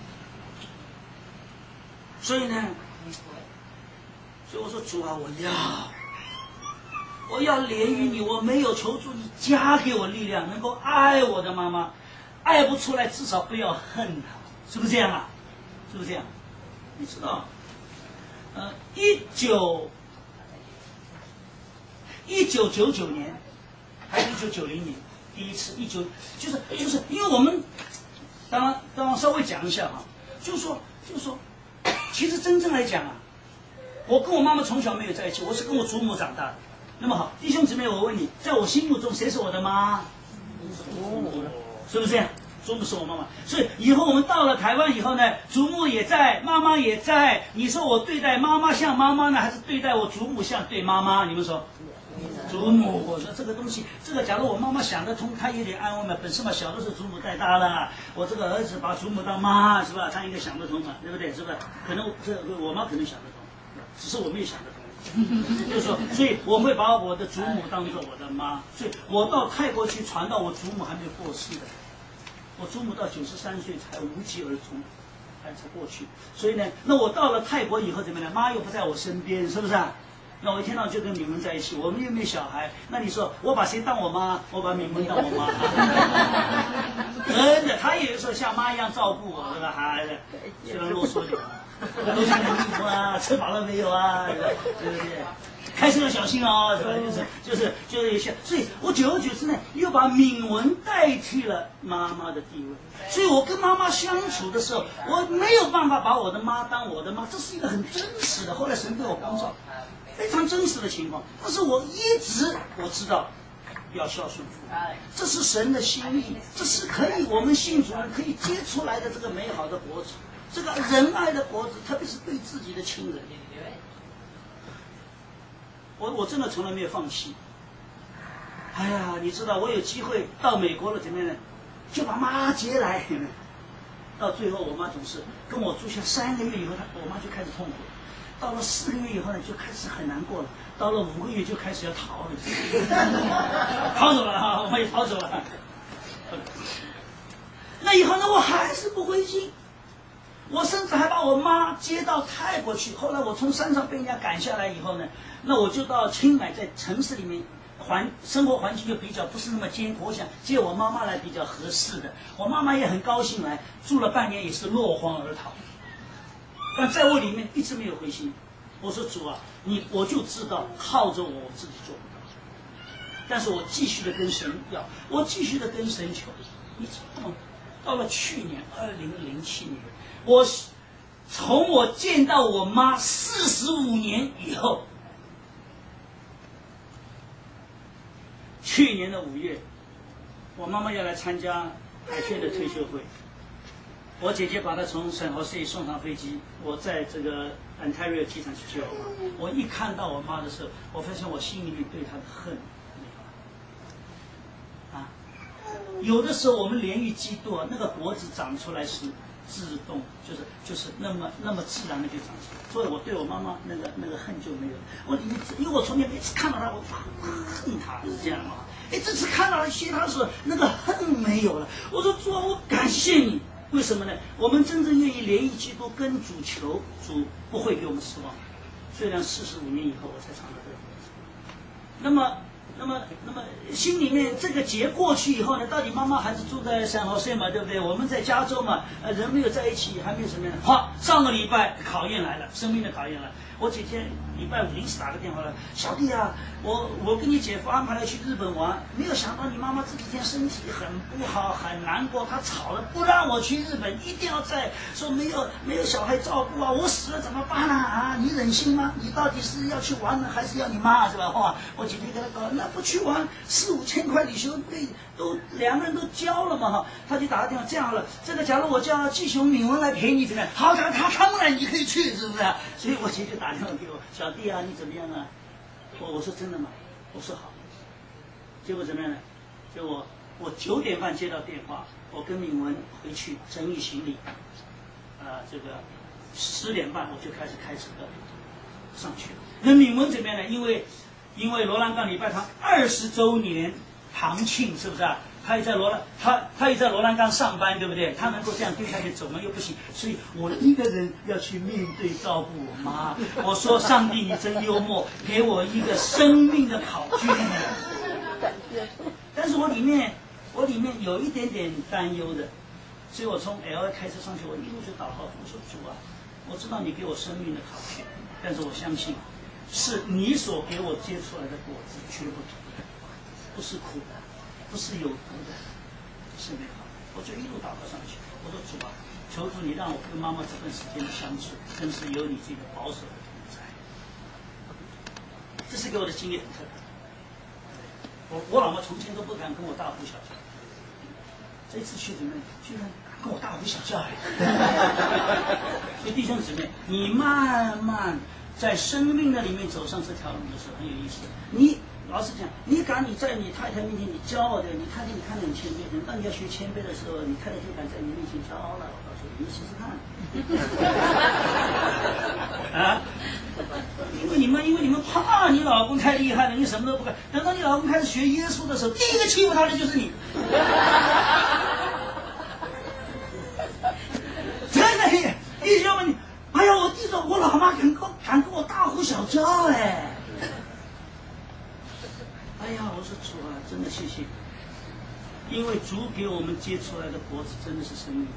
所以呢，所以我说主啊，我要，我要怜悯你，我没有求助你，加给我力量，能够爱我的妈妈，爱不出来至少不要恨她，是不是这样啊？是不是这样？你知道，呃，一九一九九九年还是一九九零年，第一次一九就是就是因为我们，当然当然稍微讲一下哈，就是说就是说。其实真正来讲啊，我跟我妈妈从小没有在一起，我是跟我祖母长大的。那么好，弟兄姊妹，我问你，在我心目中谁是我的妈？祖母，是不是这样？祖母是我妈妈。所以以后我们到了台湾以后呢，祖母也在，妈妈也在。你说我对待妈妈像妈妈呢，还是对待我祖母像对妈妈？你们说？祖母，我说这个东西，这个假如我妈妈想得通，她有点安慰嘛。本身嘛，小的时候祖母带大了，我这个儿子把祖母当妈，是吧？他应该想得通嘛，对不对？是不是？可能这我妈可能想得通，只是我没有想得通。就是说，所以我会把我的祖母当做我的妈。所以我到泰国去传道，我祖母还没有过世的，我祖母到九十三岁才无疾而终，才才过去。所以呢，那我到了泰国以后怎么样？妈又不在我身边，是不是啊？那我一天到晚就跟敏文在一起，我们又没有小孩，那你说我把谁当我妈？我把敏文当我妈，真的，他也是像妈一样照顾我，这个孩子，虽然啰嗦点，都穿着衣服啊，吃饱了没有啊，对不对？开车要小心哦，是吧？就是就是就是像，所以我久而久之呢，又把敏文代替了妈妈的地位，所以我跟妈妈相处的时候，我没有办法把我的妈当我的妈，这是一个很真实的。后来神对我光照。非常真实的情况，但是我一直我知道要孝顺父母，这是神的心意，这是可以我们信主人可以结出来的这个美好的果子，这个仁爱的果子，特别是对自己的亲人。我我真的从来没有放弃。哎呀，你知道我有机会到美国了，怎么样呢？就把妈接来，到最后我妈总是跟我住下三个月以后，她我妈就开始痛苦。到了四个月以后呢，就开始很难过了。到了五个月就开始要逃了，逃走了啊！我们也逃走了。那以后呢，我还是不灰心。我甚至还把我妈接到泰国去。后来我从山上被人家赶下来以后呢，那我就到清迈，在城市里面环生活环境就比较不是那么艰苦，我想接我妈妈来比较合适的。我妈妈也很高兴来，住了半年也是落荒而逃。但在我里面一直没有灰心，我说主啊，你我就知道靠着我我自己做不到，但是我继续的跟神要，我继续的跟神求。你知道吗？到了去年二零零七年，我从我见到我妈四十五年以后， 去年的五月，我妈妈要来参加海雀的退休会，我姐姐把她从圣何塞送上飞机，我在这个 Ontario 机场去接我。我一看到我妈的时候，我发现我心里面对她的恨没有了。啊，有的时候我们连于基督啊，那个脖子长出来是自动，就是就是那么那么自然的就长出来，所以我对我妈妈那个那个恨就没有。我因为我从前每次看到她，我恨她是这样嘛。哎，这次看到她学她的时候，那个恨没有了。我说主啊，我感谢你。为什么呢？我们真正愿意连于基督跟主求，主不会给我们失望。虽然四十五年以后我才尝到这个果子，那么。那么，那么心里面这个节过去以后呢，到底妈妈还是住在圣何塞嘛，对不对？我们在加州嘛，呃，人没有在一起，还没有什么样的。好，上个礼拜考验来了，生命的考验了。我姐姐礼拜五临时打个电话来，小弟啊，我我跟你姐夫安排了去日本玩，没有想到你妈妈这几天身体很不好，很难过，她吵了不让我去日本，一定要在，说没有没有小孩照顾啊，我死了怎么办啊？啊，你忍心吗？你到底是要去玩呢，还是要你妈是吧？哇，我姐姐跟他搞，那不去玩，四五千块旅行费都两个人都交了嘛哈，他就打个电话，这样了，这个假如我叫季雄、敏文来陪你怎么样？好，他他他们来你可以去，是不是？所以我姐就打电话给我，小弟啊，你怎么样啊？我我说真的吗？我说好。结果怎么样呢？结果我九点半接到电话，我跟敏文回去整理行李，呃，这个十点半我就开始开车上去了。那敏文这边呢？因为因为罗兰岗礼拜堂二十周年堂庆，是不是啊？他也在罗兰，他他也在罗兰岗上班，对不对？他能够这样丢下去走吗？又不行，所以我一个人要去面对照顾我妈。我说上帝，你真幽默，给我一个生命的考卷。但是我里面我里面有一点点担忧的，所以我从 L A 开车上去，我一路就祷告，我说主啊，我知道你给我生命的考卷，但是我相信是你所给我结出来的果子绝不毒的，不是苦的，不是有毒的，是美好的。我就一路祷告上去，我说主啊，求主你让我跟妈妈这段时间的相处，真是有你这个保守的同在。这是给我的经历很特别。我我老妈从前都不敢跟我大呼小叫，这次去怎么居然跟我大呼小叫哎！所以弟兄姊妹，你慢慢在生命的里面走上这条路的时候很有意思。你老实讲，你敢你在你太太面前你骄傲的，你太太你看着很谦卑的，当你要学谦卑的时候，你太太就敢在你面前骄傲了。我告诉你，你试试看。啊！因为你们，因为你们怕你老公太厉害了，你什么都不干。等到你老公开始学耶稣的时候，第一个欺负他的就是你。真的，弟兄们，哎呀，我记着我老妈敢跟敢跟我大呼小叫哎。哎呀，我说主啊，真的谢谢你，因为主给我们结出来的果子真的是生命。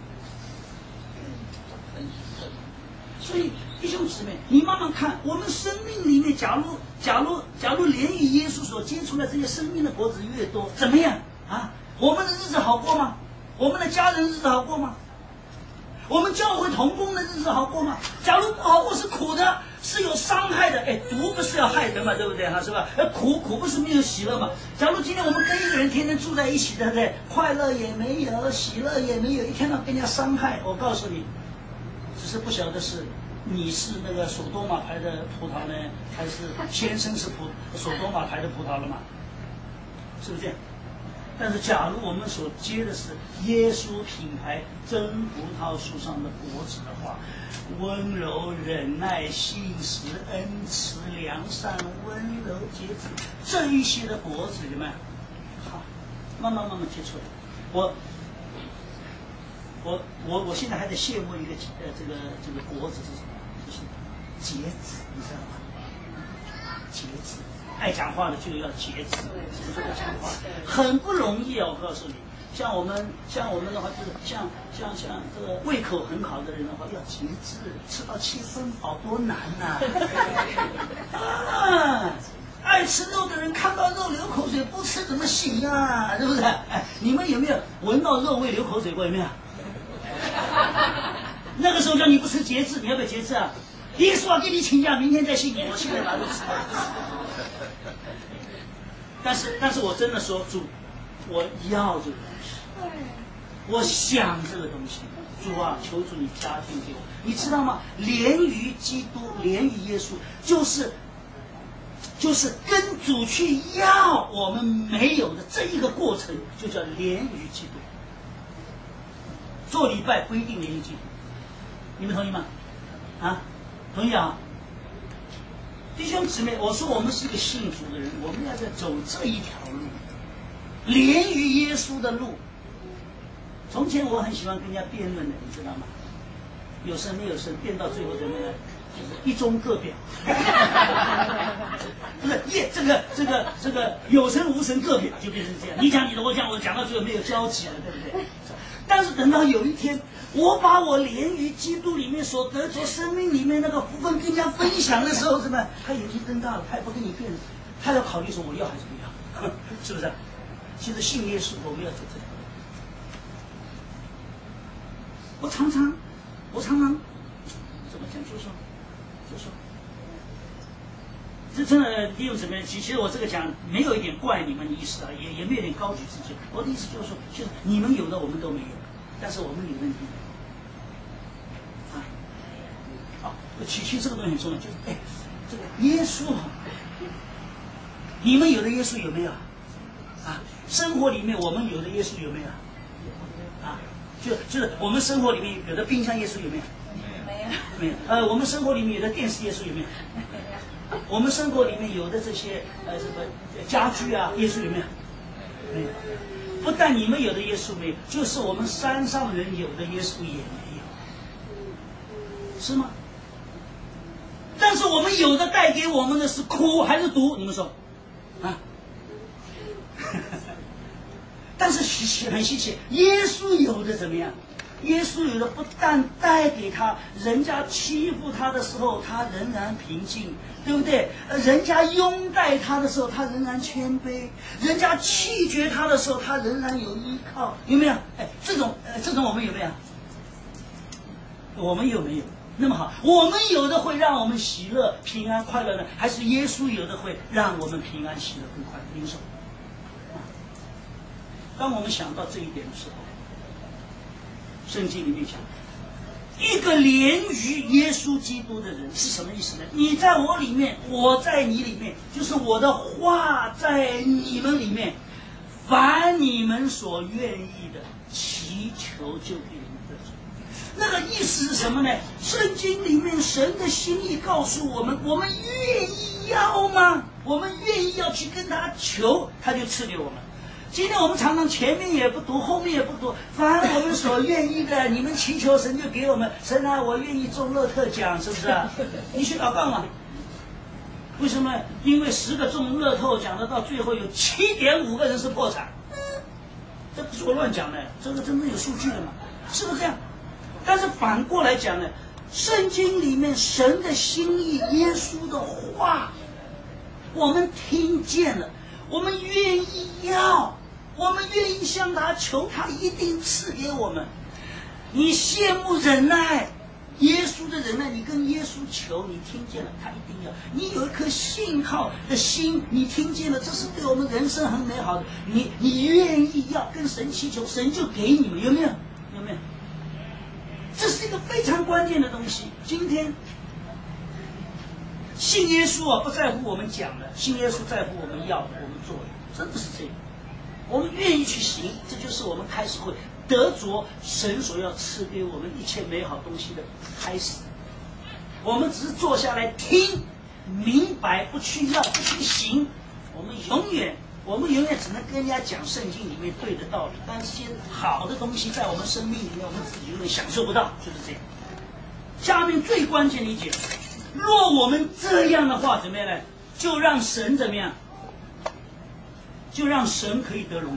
所以弟兄姊妹，你慢慢看，我们生命里面，假如假如假如连于耶稣所结出来这些生命的果子越多，怎么样啊？我们的日子好过吗？我们的家人日子好过吗？我们教会同工的日子好过吗？假如不好过，是苦的，是有伤害的。哎，毒不是要害人嘛，对不对哈？是吧？呃，苦苦不是没有喜乐嘛？假如今天我们跟一个人天天住在一起，对不对？快乐也没有，喜乐也没有，一天到晚跟人家伤害。我告诉你，只是不晓得是你是那个索多玛牌的葡萄呢，还是先生是葡索多玛牌的葡萄了嘛？是不是这样？但是，假如我们所结的是耶稣品牌真葡萄树上的果子的话，温柔、忍耐、信实、恩慈、良善、温柔、节制，这一些的果子，有没有？好，慢慢慢慢结出来。我，我，我，我现在还在羡慕一个呃，这个这个果子是什么？就是节制，你知道吗？节制。爱讲话的就要节制，不要讲话，很不容易啊！我告诉你，像我们像我们的话，就是像像像这个胃口很好的人的话，要节制，吃到七分饱多难呐！啊，爱吃肉的人看到肉流口水，不吃怎么行啊？是不是？哎，你们有没有闻到肉味流口水过？有没有？那个时候叫你不吃节制，你要不要节制啊？耶稣啊，给你请假，明天再信你。我现在哪里吃？ 但是但是我真的说，主，我要这个东西，我想这个东西，主啊，求主你加添给我。你知道吗？连于基督，连于耶稣，就是就是跟主去要我们没有的这一个过程，就叫连于基督。做礼拜不一定连于基督，你们同意吗？啊，同意啊！弟兄姊妹，我说我们是一个信主的人，我们要在走这一条路，连于耶稣的路。从前我很喜欢跟人家辩论的，你知道吗？有神没有神，辩到最后怎么样？就是一中各表。不是耶，这个这个这个有神无神各表，就变成这样。你讲你的，我讲我的，讲到最后没有交集了，对不对？但是等到有一天，我把我连于基督里面所得着生命里面那个福分跟人家分享的时候，怎么他眼睛瞪大了，他也不跟你辩，他要考虑说我要还是不要，是不是？其实信耶稣，我们要走这条路。我常常，我常常怎么讲？就说，就说，这真的弟兄姊妹，其实我这个讲没有一点怪你们的意思啊，也也没有点高举自己。我的意思就是说，就是你们有的我们都没有，但是我们有问题。啊，好，其实这个东西很重要，就是哎，这个耶稣，你们有的耶稣有没有？啊，生活里面我们有的耶稣有没有？啊，就就是我们生活里面有的冰箱耶稣有没有？ 没有。 没有。呃，我们生活里面有的电视耶稣有没有？我们生活里面有的这些呃什么家具啊，耶稣有没有？没有。不但你们有的耶稣没有，就是我们山上人有的耶稣也没有，是吗？但是我们有的带给我们的是苦还是毒？你们说，啊？但是稀奇很稀奇，耶稣有的怎么样？耶稣有的不但带给他，人家欺负他的时候，他仍然平静，对不对？人家拥戴他的时候，他仍然谦卑；人家弃绝他的时候，他仍然有依靠，有没有？哎，这种呃，这种我们有没有？我们有没有？那么好，我们有的会让我们喜乐、平安、快乐呢，还是耶稣有的会让我们平安、喜乐、更快乐？领受。当我们想到这一点的时候，圣经里面讲，一个连于耶稣基督的人是什么意思呢？你在我里面，我在你里面，就是我的话在你们里面，凡你们所愿意的，祈求就给你们得着。那个意思是什么呢？圣经里面神的心意告诉我们，我们愿意要吗？我们愿意要去跟他求，他就赐给我们。今天我们常常前面也不读，后面也不读，凡我们所愿意的，你们祈求神就给我们。神啊，我愿意中乐透奖，是不是啊？你去祷告嘛。为什么？因为十个中乐透奖的，到最后有七点五个人是破产。这不是我乱讲的，这个真正有数据的嘛，是不是这样？但是反过来讲呢，圣经里面神的心意、耶稣的话，我们听见了，我们愿意要。我们愿意向他求，他一定赐给我们。你羡慕忍耐，耶稣的忍耐，你跟耶稣求，你听见了，他一定要。你有一颗信靠的心，你听见了，这是对我们人生很美好的。你你愿意要跟神祈求，神就给你们，有没有？有没有？这是一个非常关键的东西。今天信耶稣啊，不在乎我们讲的，信耶稣在乎我们要的，我们做的，真的是这样。我们愿意去行，这就是我们开始会得着神所要赐给我们一切美好东西的开始。我们只是坐下来听，明白，不去要，不去行。我们永远，我们永远只能跟人家讲圣经里面对的道理，但是些好的东西在我们生命里面，我们自己永远享受不到，就是这样。下面最关键的一点，若我们这样的话，怎么样呢？就让神怎么样？就让神可以得荣耀。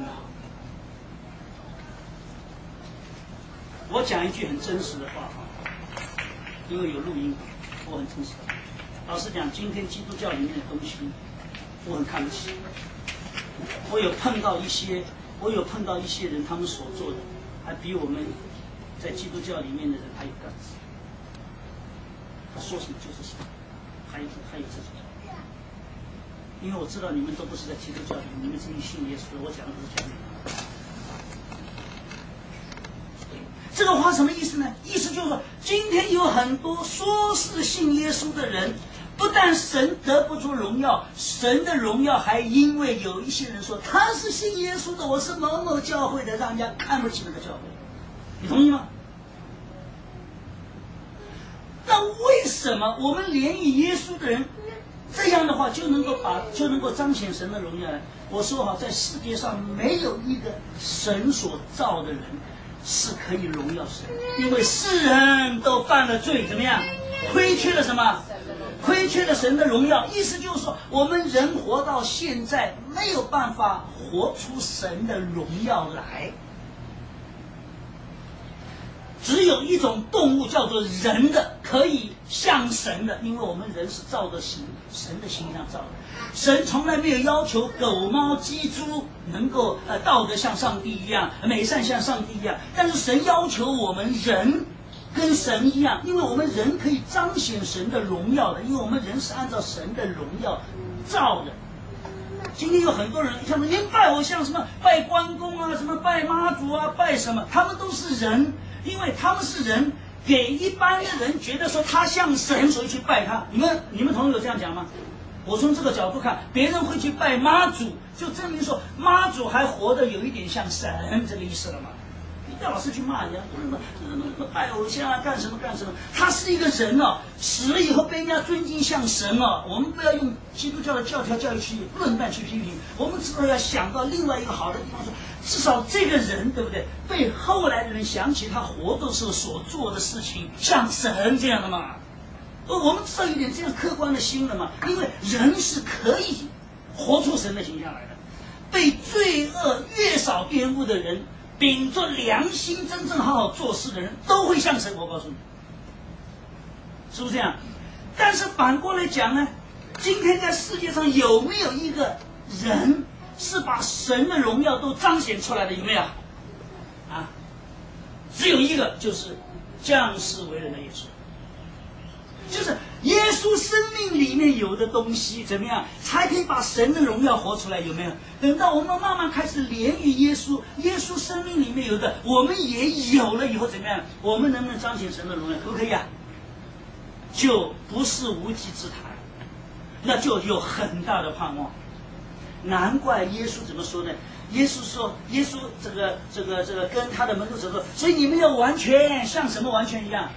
我讲一句很真实的话啊，因为有录音，我很真实。老实讲，今天基督教里面的东西，我很看不起。我有碰到一些，我有碰到一些人，他们所做的，还比我们在基督教里面的人还有干劲。他说什么就是什么，还有还有这种。 因为我知道你们都不是在基督教里，你们自己信耶稣，我讲的是讲你们。这个话什么意思呢？意思就是说，今天有很多说是信耶稣的人，不但神得不出荣耀，神的荣耀还因为有一些人说他是信耶稣的，我是某某教会的，让人家看不起那个教会。你同意吗？那为什么我们怜悯耶稣的人，这样的话就能够把就能够彰显神的荣耀呢？我说好，在世界上没有一个神所造的人是可以荣耀神，因为世人都犯了罪，怎么样？亏缺了什么？亏缺了神的荣耀。意思就是说，我们人活到现在没有办法活出神的荣耀来。只有一种动物叫做人的，可以像神的，因为我们人是照着形神的形象造的。神从来没有要求狗猫鸡猪能够呃道德像上帝一样，美善像上帝一样，但是神要求我们人跟神一样，因为我们人可以彰显神的荣耀的，因为我们人是按照神的荣耀造的。今天有很多人像您拜偶像，什么拜关公啊，什么拜妈祖啊，拜什么，他们都是人，因为他们是人，给一般的人觉得说他像神，所以去拜他。你们你们同意有这样讲吗？我从这个角度看，别人会去拜妈祖，就证明说妈祖还活得有一点像神，这个意思了嘛？你不要老是去骂人家，什么什么什么拜偶像啊，干什么干什么？他是一个人哦，死了以后被人家尊敬像神哦。我们不要用基督教的教条教育去论断去批评，我们至少要想到另外一个好的地方说，至少这个人对不对？被后来的人想起他活的时候所做的事情像神这样的嘛。我们至少有点这样客观的心了嘛，因为人是可以活出神的形象来的。被罪恶越少玷污的人，秉着良心真正好好做事的人，都会像神。我告诉你，是不是这样？但是反过来讲呢，今天在世界上有没有一个人是把神的荣耀都彰显出来的？有没有？啊，只有一个，就是降世为人的耶稣。就是耶稣生命里面有的东西怎么样才可以把神的荣耀活出来？有没有？等到我们慢慢开始怜悯耶稣，耶稣生命里面有的我们也有了以后怎么样？我们能不能彰显神的荣耀？可不可以啊？就不是无稽之谈，那就有很大的盼望。难怪耶稣怎么说呢？耶稣说，耶稣这个这个这个跟他的门徒说，所以你们要完全像什么完全一样？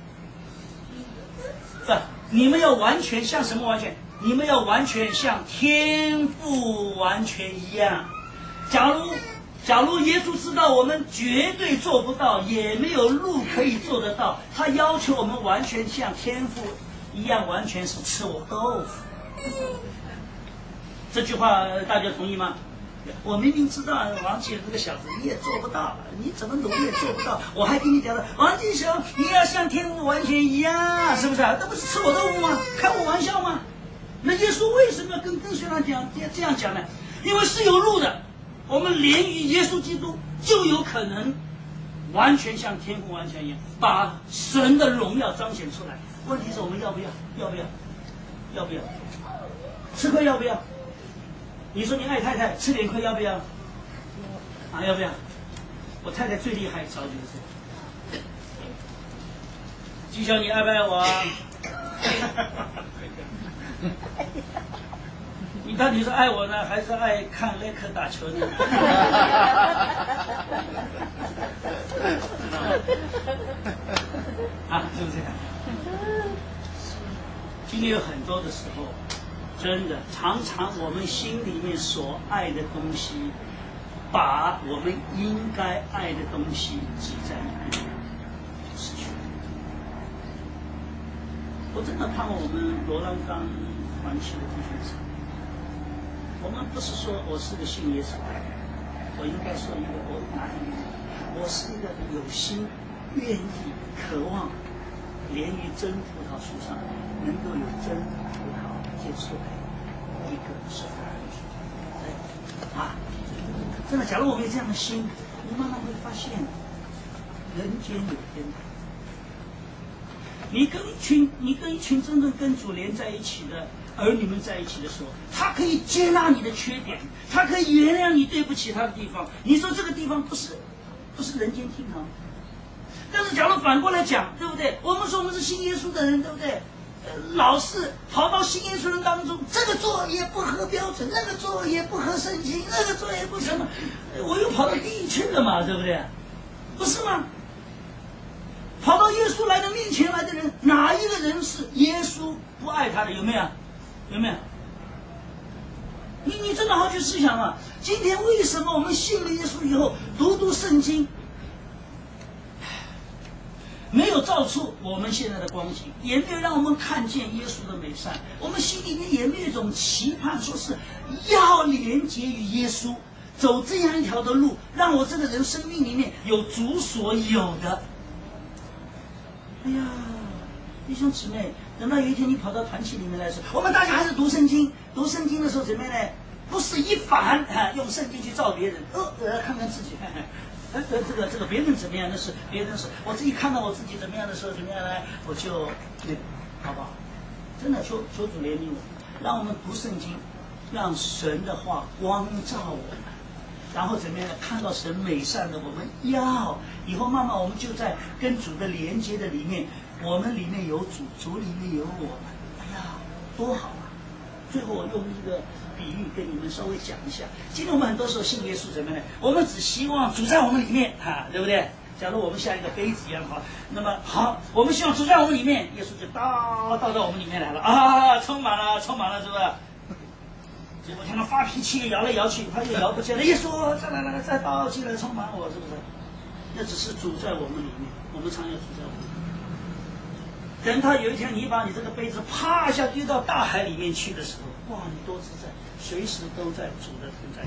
是吧？你们要完全像什么完全？你们要完全像天父完全一样。假如假如耶稣知道我们绝对做不到，也没有路可以做得到，他要求我们完全像天父一样，完全是吃我豆腐。这句话大家同意吗？我明明知道王继这个小子你也做不到，你怎么努力也做不到，我还跟你讲了，王继雄你要像天父完全一样，是不是啊？那不是吃我豆腐吗？开我玩笑吗？那耶稣为什么要跟跟学生讲这样讲呢？因为是有路的，我们连于耶稣基督就有可能完全像天父完全一样，把神的荣耀彰显出来。问题是我们要不要？要不要？要不要？吃亏要不要？你说你爱太太，吃点亏要不要？啊，要不要？我太太最厉害，早就是纪晓，你爱不爱我啊？你到底是爱我呢，还是爱看雷克打球呢？啊，是不是这样？今天有很多的时候，真的常常我们心里面所爱的东西，把我们应该爱的东西挤在里面，失去了。我真的盼望我们罗兰刚团契的弟兄姊妹，我们不是说我是个信耶稣的人，我应该说一个我哪里我是一个有心愿意渴望连于真葡萄树上能够有真葡萄结出来一个是啊，真的，假如我们有这样的心，你慢慢会发现人间有天堂。 你跟一群你跟一群真正跟主连在一起的儿女们在一起的时候，他可以接纳你的缺点，他可以原谅你对不起他的地方。你说这个地方不是不是人间天堂？但是假如反过来讲，对不对？我们说我们是信耶稣的人，对不对？呃、老是跑到信耶稣人当中，这个做也不合标准，那个做也不合圣经，那个做也不什么，我又跑到地狱去了嘛，对不对？不是吗？跑到耶稣来的面前来的人，哪一个人是耶稣不爱他的？有没有？有没有？你你真的好去思想啊！今天为什么我们信了耶稣以后，读读圣经，没有照出我们现在的光景，也没有让我们看见耶稣的美善，我们心里面也没有一种期盼，说是要连接于耶稣，走这样一条的路，让我这个人生命里面有主所有的。哎呀，弟兄姊妹，等到有一天你跑到团体里面来说，我们大家还是读圣经，读圣经的时候怎么样呢？不是一反啊，用圣经去照别人，呃呃，看看自己，看看，呃呃，这个这个别人怎么样？那是别人是，我自己看到我自己怎么样的时候，怎么样呢？我就那个，好不好？真的求求主怜悯我，让我们读圣经，让神的话光照我们。然后怎么样呢？看到神美善的，我们要以后慢慢我们就在跟主的连接的里面，我们里面有主，主里面有我们。哎呀，多好啊！最后我用一个比喻跟你们稍微讲一下。今天我们很多时候信耶稣怎么呢？我们只希望主在我们里面啊，对不对？假如我们像一个杯子一样好，那么好，我们希望主在我们里面，耶稣就倒倒到我们里面来了啊，充满了，充满了，是不是？结果他们发脾气，摇来摇去，他又摇不起来。耶稣，再来来来，再倒进来，充满我，是不是？那只是主在我们里面，我们常有主在我们里面。等他有一天你把你这个杯子啪一下丢到大海里面去的时候，哇，你多自在，随时都在主的同在里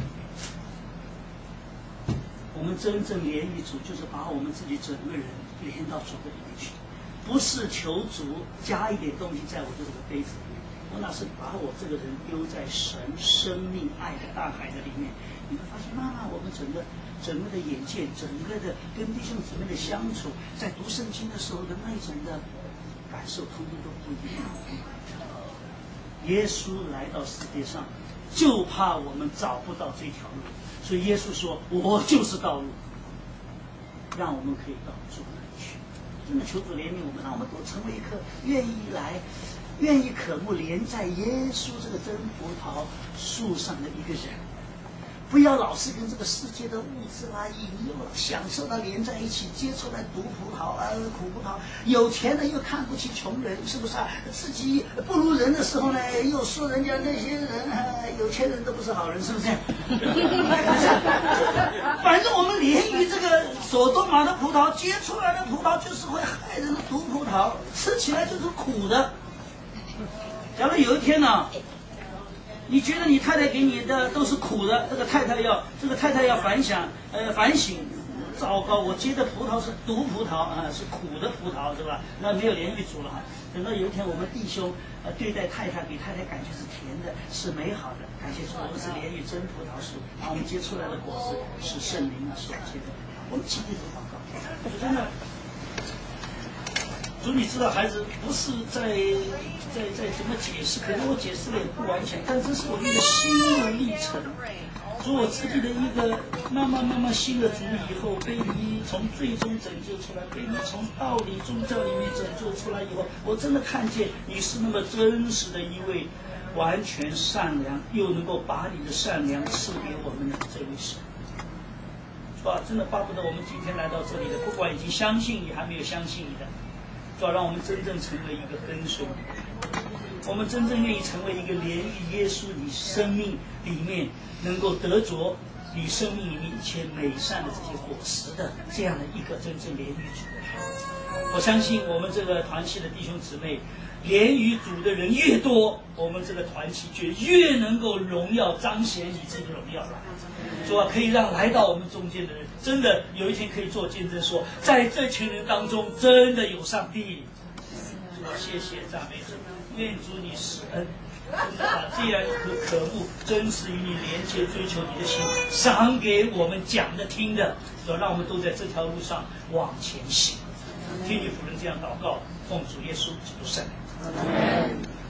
面。我们真正连于主，就是把我们自己整个人连到主的里面去，不是求主加一点东西在我的这个杯子里面。我那是把我这个人丢在神生命爱的大海的里面，你会发现，慢慢我们整个整个的眼界，整个的跟弟兄姊妹的相处，在读圣经的时候的那种的感受，通通都不一样。耶稣来到世界上，就怕我们找不到这条路，所以耶稣说：“我就是道路，让我们可以到主那里去。”真的求主怜悯我们，让我们都成为一颗愿意来。愿意渴慕连在耶稣这个真葡萄树上的一个人，不要老是跟这个世界的物质啦、引诱啦、享受到连在一起，接触来毒葡萄啊、苦葡萄。有钱的又看不起穷人，是不是啊？自己不如人的时候呢，又说人家那些人啊，有钱人都不是好人，是不是？反正我们连于这个所多玛的葡萄结出来的葡萄就是会害人的毒葡萄，吃起来就是苦的。假如有一天呢、啊，你觉得你太太给你的都是苦的，这个太太要这个太太要反省，呃，反省，糟糕，我结的葡萄是毒葡萄啊，是苦的葡萄，是吧？那没有连于主了哈。等到有一天我们弟兄呃对待太太，给太太感觉是甜的，是美好的，感谢主，我们是连于真葡萄树，然后我们结出来的果子是圣灵所结的。我们今天都祷告，真的。主，你知道孩子不是在在在怎么解释，可能我解释的也不完全，但这是我一个心的历程。主，我自己的一个慢慢慢慢信了主以后，被你从最终拯救出来，被你从道理宗教里面拯救出来以后，我真的看见你是那么真实的一位完全善良，又能够把你的善良赐给我们的这位神。是吧？真的巴不得我们今天来到这里的，不管已经相信你，还没有相信你的。主要让我们真正成为一个跟随你，我们真正愿意成为一个连于耶稣你生命里面能够得着你生命里面一切美善的这些果实的这样的一个真正连于主的。我相信我们这个团契的弟兄姊妹，连于主的人越多，我们这个团契就越能够荣耀彰显你这个荣耀来。主啊，可以让来到我们中间的人，真的有一天可以做见证说，在这群人当中，真的有上帝。主啊，谢谢赞美主，愿主你施恩，真的把这样一颗渴慕、真实与你连接、追求你的心，赏给我们讲的、听的，主啊，让我们都在这条路上往前行。 天主仆人这样祷告，奉主耶稣基督圣名。